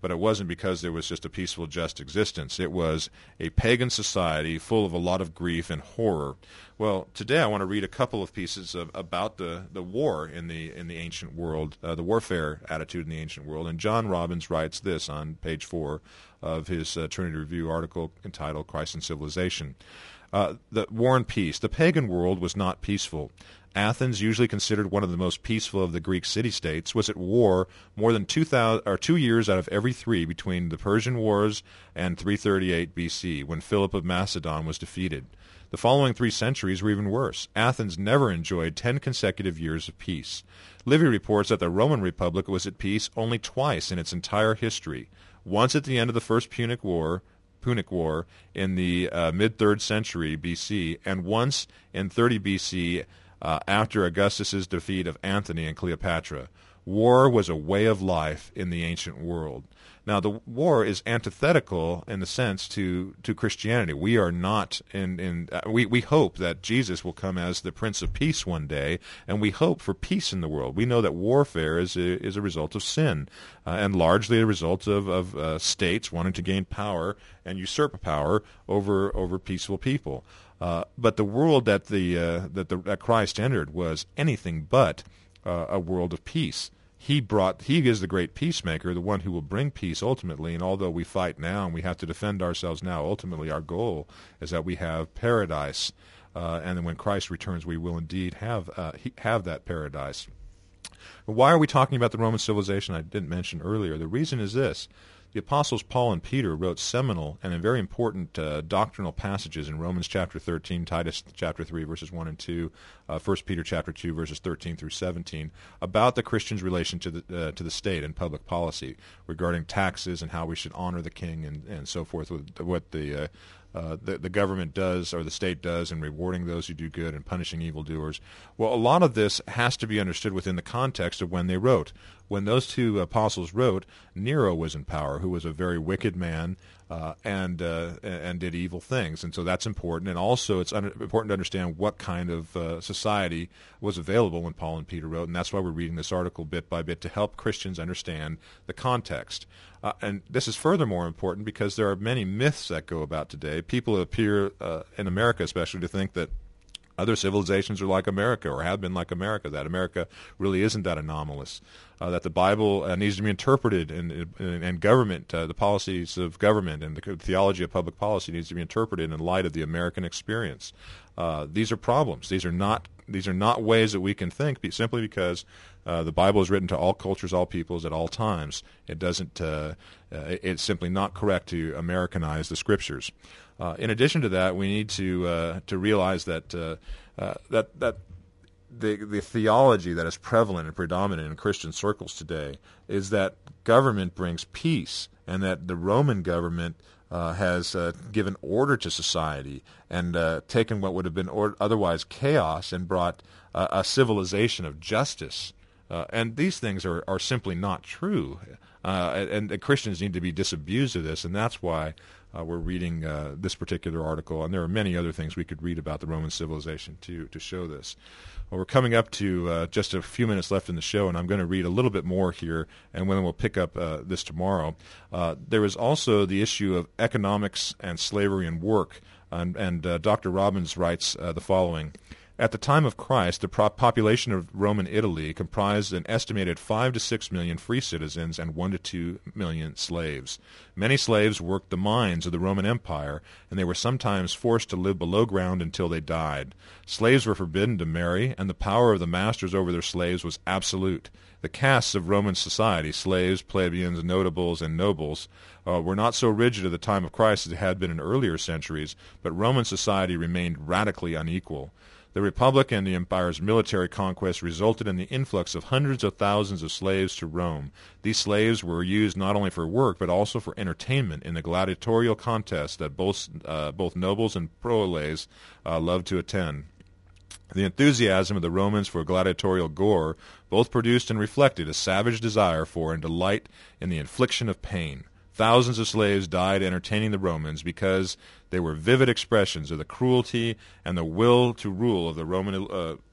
but it wasn't because there was just a peaceful, just existence. It was a pagan society full of a lot of grief and horror. Well, today I want to read a couple of pieces of, about the, the war in the in the ancient world, uh, the warfare attitude in the ancient world. And John Robbins writes this on page four of his uh, Trinity Review article entitled Christ and Civilization. Uh, the War and Peace. The pagan world was not peaceful. Athens, usually considered one of the most peaceful of the Greek city-states, was at war more than two thousand or two years out of every three between the Persian Wars and three thirty-eight B C, when Philip of Macedon was defeated. The following three centuries were even worse. Athens never enjoyed ten consecutive years of peace. Livy reports that the Roman Republic was at peace only twice in its entire history. Once at the end of the First Punic War, Punic War in the uh, mid-third century B C, and once in thirty B C uh, after Augustus's defeat of Antony and Cleopatra. War was a way of life in the ancient world. Now, the war is antithetical in the sense to, to Christianity. We are not in, in uh, we, we hope that Jesus will come as the Prince of Peace one day, and we hope for peace in the world. We know that warfare is a, is a result of sin, uh, and largely a result of, of uh, states wanting to gain power and usurp power over over peaceful people. Uh, but the world that the uh, that the that Christ entered was anything but uh, a world of peace. He brought. He is the great peacemaker, the one who will bring peace ultimately. And although we fight now and we have to defend ourselves now, ultimately our goal is that we have paradise. Uh, and then when Christ returns, we will indeed have uh, have that paradise. Why are we talking about the Roman civilization? I didn't mention earlier. The reason is this. The apostles Paul and Peter wrote seminal and very important uh, doctrinal passages in Romans chapter thirteen, Titus chapter three, verses one and two, uh, First Peter chapter two, verses thirteen through seventeen, about the Christian's relation to the uh, to the state and public policy regarding taxes and how we should honor the king and, and so forth, with what the uh, Uh, the, the government does or the state does in rewarding those who do good and punishing evildoers. Well, a lot of this has to be understood within the context of when they wrote. When those two apostles wrote, Nero was in power, who was a very wicked man uh, and uh, and did evil things. And so that's important. And also it's un- important to understand what kind of uh, society was available when Paul and Peter wrote. And that's why we're reading this article bit by bit to help Christians understand the context. Uh, and this is furthermore important because there are many myths that go about today. People appear, uh, in America especially, to think that other civilizations are like America or have been like America, that America really isn't that anomalous, uh, that the Bible uh, needs to be interpreted and, and, and government, uh, the policies of government and the theology of public policy needs to be interpreted in light of the American experience. Uh, these are problems. These are not these are not ways that we can think simply because uh, the Bible is written to all cultures, all peoples, at all times. It doesn't. Uh, uh, it's simply not correct to Americanize the Scriptures. Uh, in addition to that, we need to uh, to realize that uh, uh, that that the the theology that is prevalent and predominant in Christian circles today is that government brings peace, and that the Roman government uh, has uh, given order to society and uh, taken what would have been or- otherwise chaos and brought uh, a civilization of justice. Uh, and these things are, are simply not true. Uh, and, and Christians need to be disabused of this, and that's why uh, we're reading uh, this particular article. And there are many other things we could read about the Roman civilization to, to show this. Well, we're coming up to uh, just a few minutes left in the show, and I'm going to read a little bit more here, and then we'll pick up uh, this tomorrow. Uh, there is also the issue of economics and slavery and work, and, and uh, Doctor Robbins writes uh, the following. At the time of Christ, the pro- population of Roman Italy comprised an estimated five to six million free citizens and one to two million slaves. Many slaves worked the mines of the Roman Empire, and they were sometimes forced to live below ground until they died. Slaves were forbidden to marry, and the power of the masters over their slaves was absolute. The castes of Roman society, slaves, plebeians, notables, and nobles, uh, were not so rigid at the time of Christ as they had been in earlier centuries, but Roman society remained radically unequal. The Republic and the empire's military conquest resulted in the influx of hundreds of thousands of slaves to Rome. These slaves were used not only for work but also for entertainment in the gladiatorial contests that both, uh, both nobles and proles uh, loved to attend. The enthusiasm of the Romans for gladiatorial gore both produced and reflected a savage desire for and delight in the infliction of pain. Thousands of slaves died entertaining the Romans because they were vivid expressions of the cruelty and the will to rule of the Roman uh,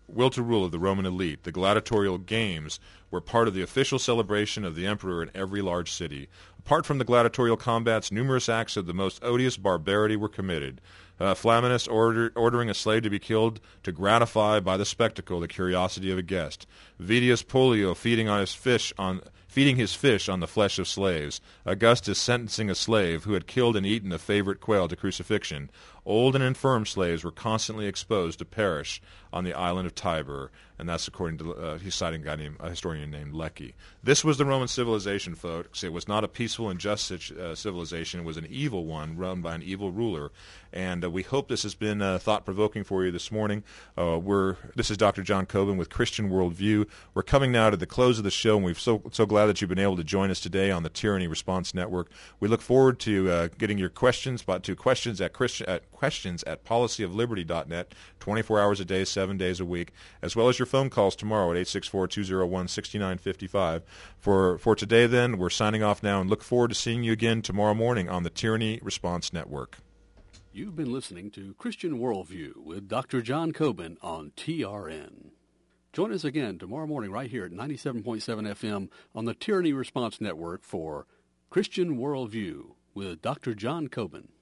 will to rule of the Roman elite, the gladiatorial games were part of the official celebration of the emperor in every large city. Apart from the gladiatorial combats, numerous acts of the most odious barbarity were committed. Uh, Flaminus order, ordering a slave to be killed to gratify by the spectacle the curiosity of a guest. Vedius Pollio feeding on his fish on feeding his fish on the flesh of slaves. Augustus sentencing a slave who had killed and eaten a favorite quail to crucifixion. Old and infirm slaves were constantly exposed to perish on the island of Tibur, and that's according to uh, he's citing a guy named a historian named Lecky. This was the Roman civilization, folks. It was not a peaceful and just uh, civilization. It was an evil one run by an evil ruler, and uh, we hope this has been uh, thought-provoking for you this morning. Uh, we're this is Doctor John Coben with Christian Worldview. We're coming now to the close of the show, and we're so so glad that you've been able to join us today on the Tyranny Response Network. We look forward to uh, getting your questions, but to questions at Christian at questions at policy of liberty dot net, twenty-four hours a day, seven days a week, as well as your phone calls tomorrow at eight six four, two oh one, six nine five five. For for today, then, we're signing off now and look forward to seeing you again tomorrow morning on the Tyranny Response Network. You've been listening to Christian Worldview with Doctor John Coben on T R N. Join us again tomorrow morning right here at ninety-seven point seven F M on the Tyranny Response Network for Christian Worldview with Doctor John Coben.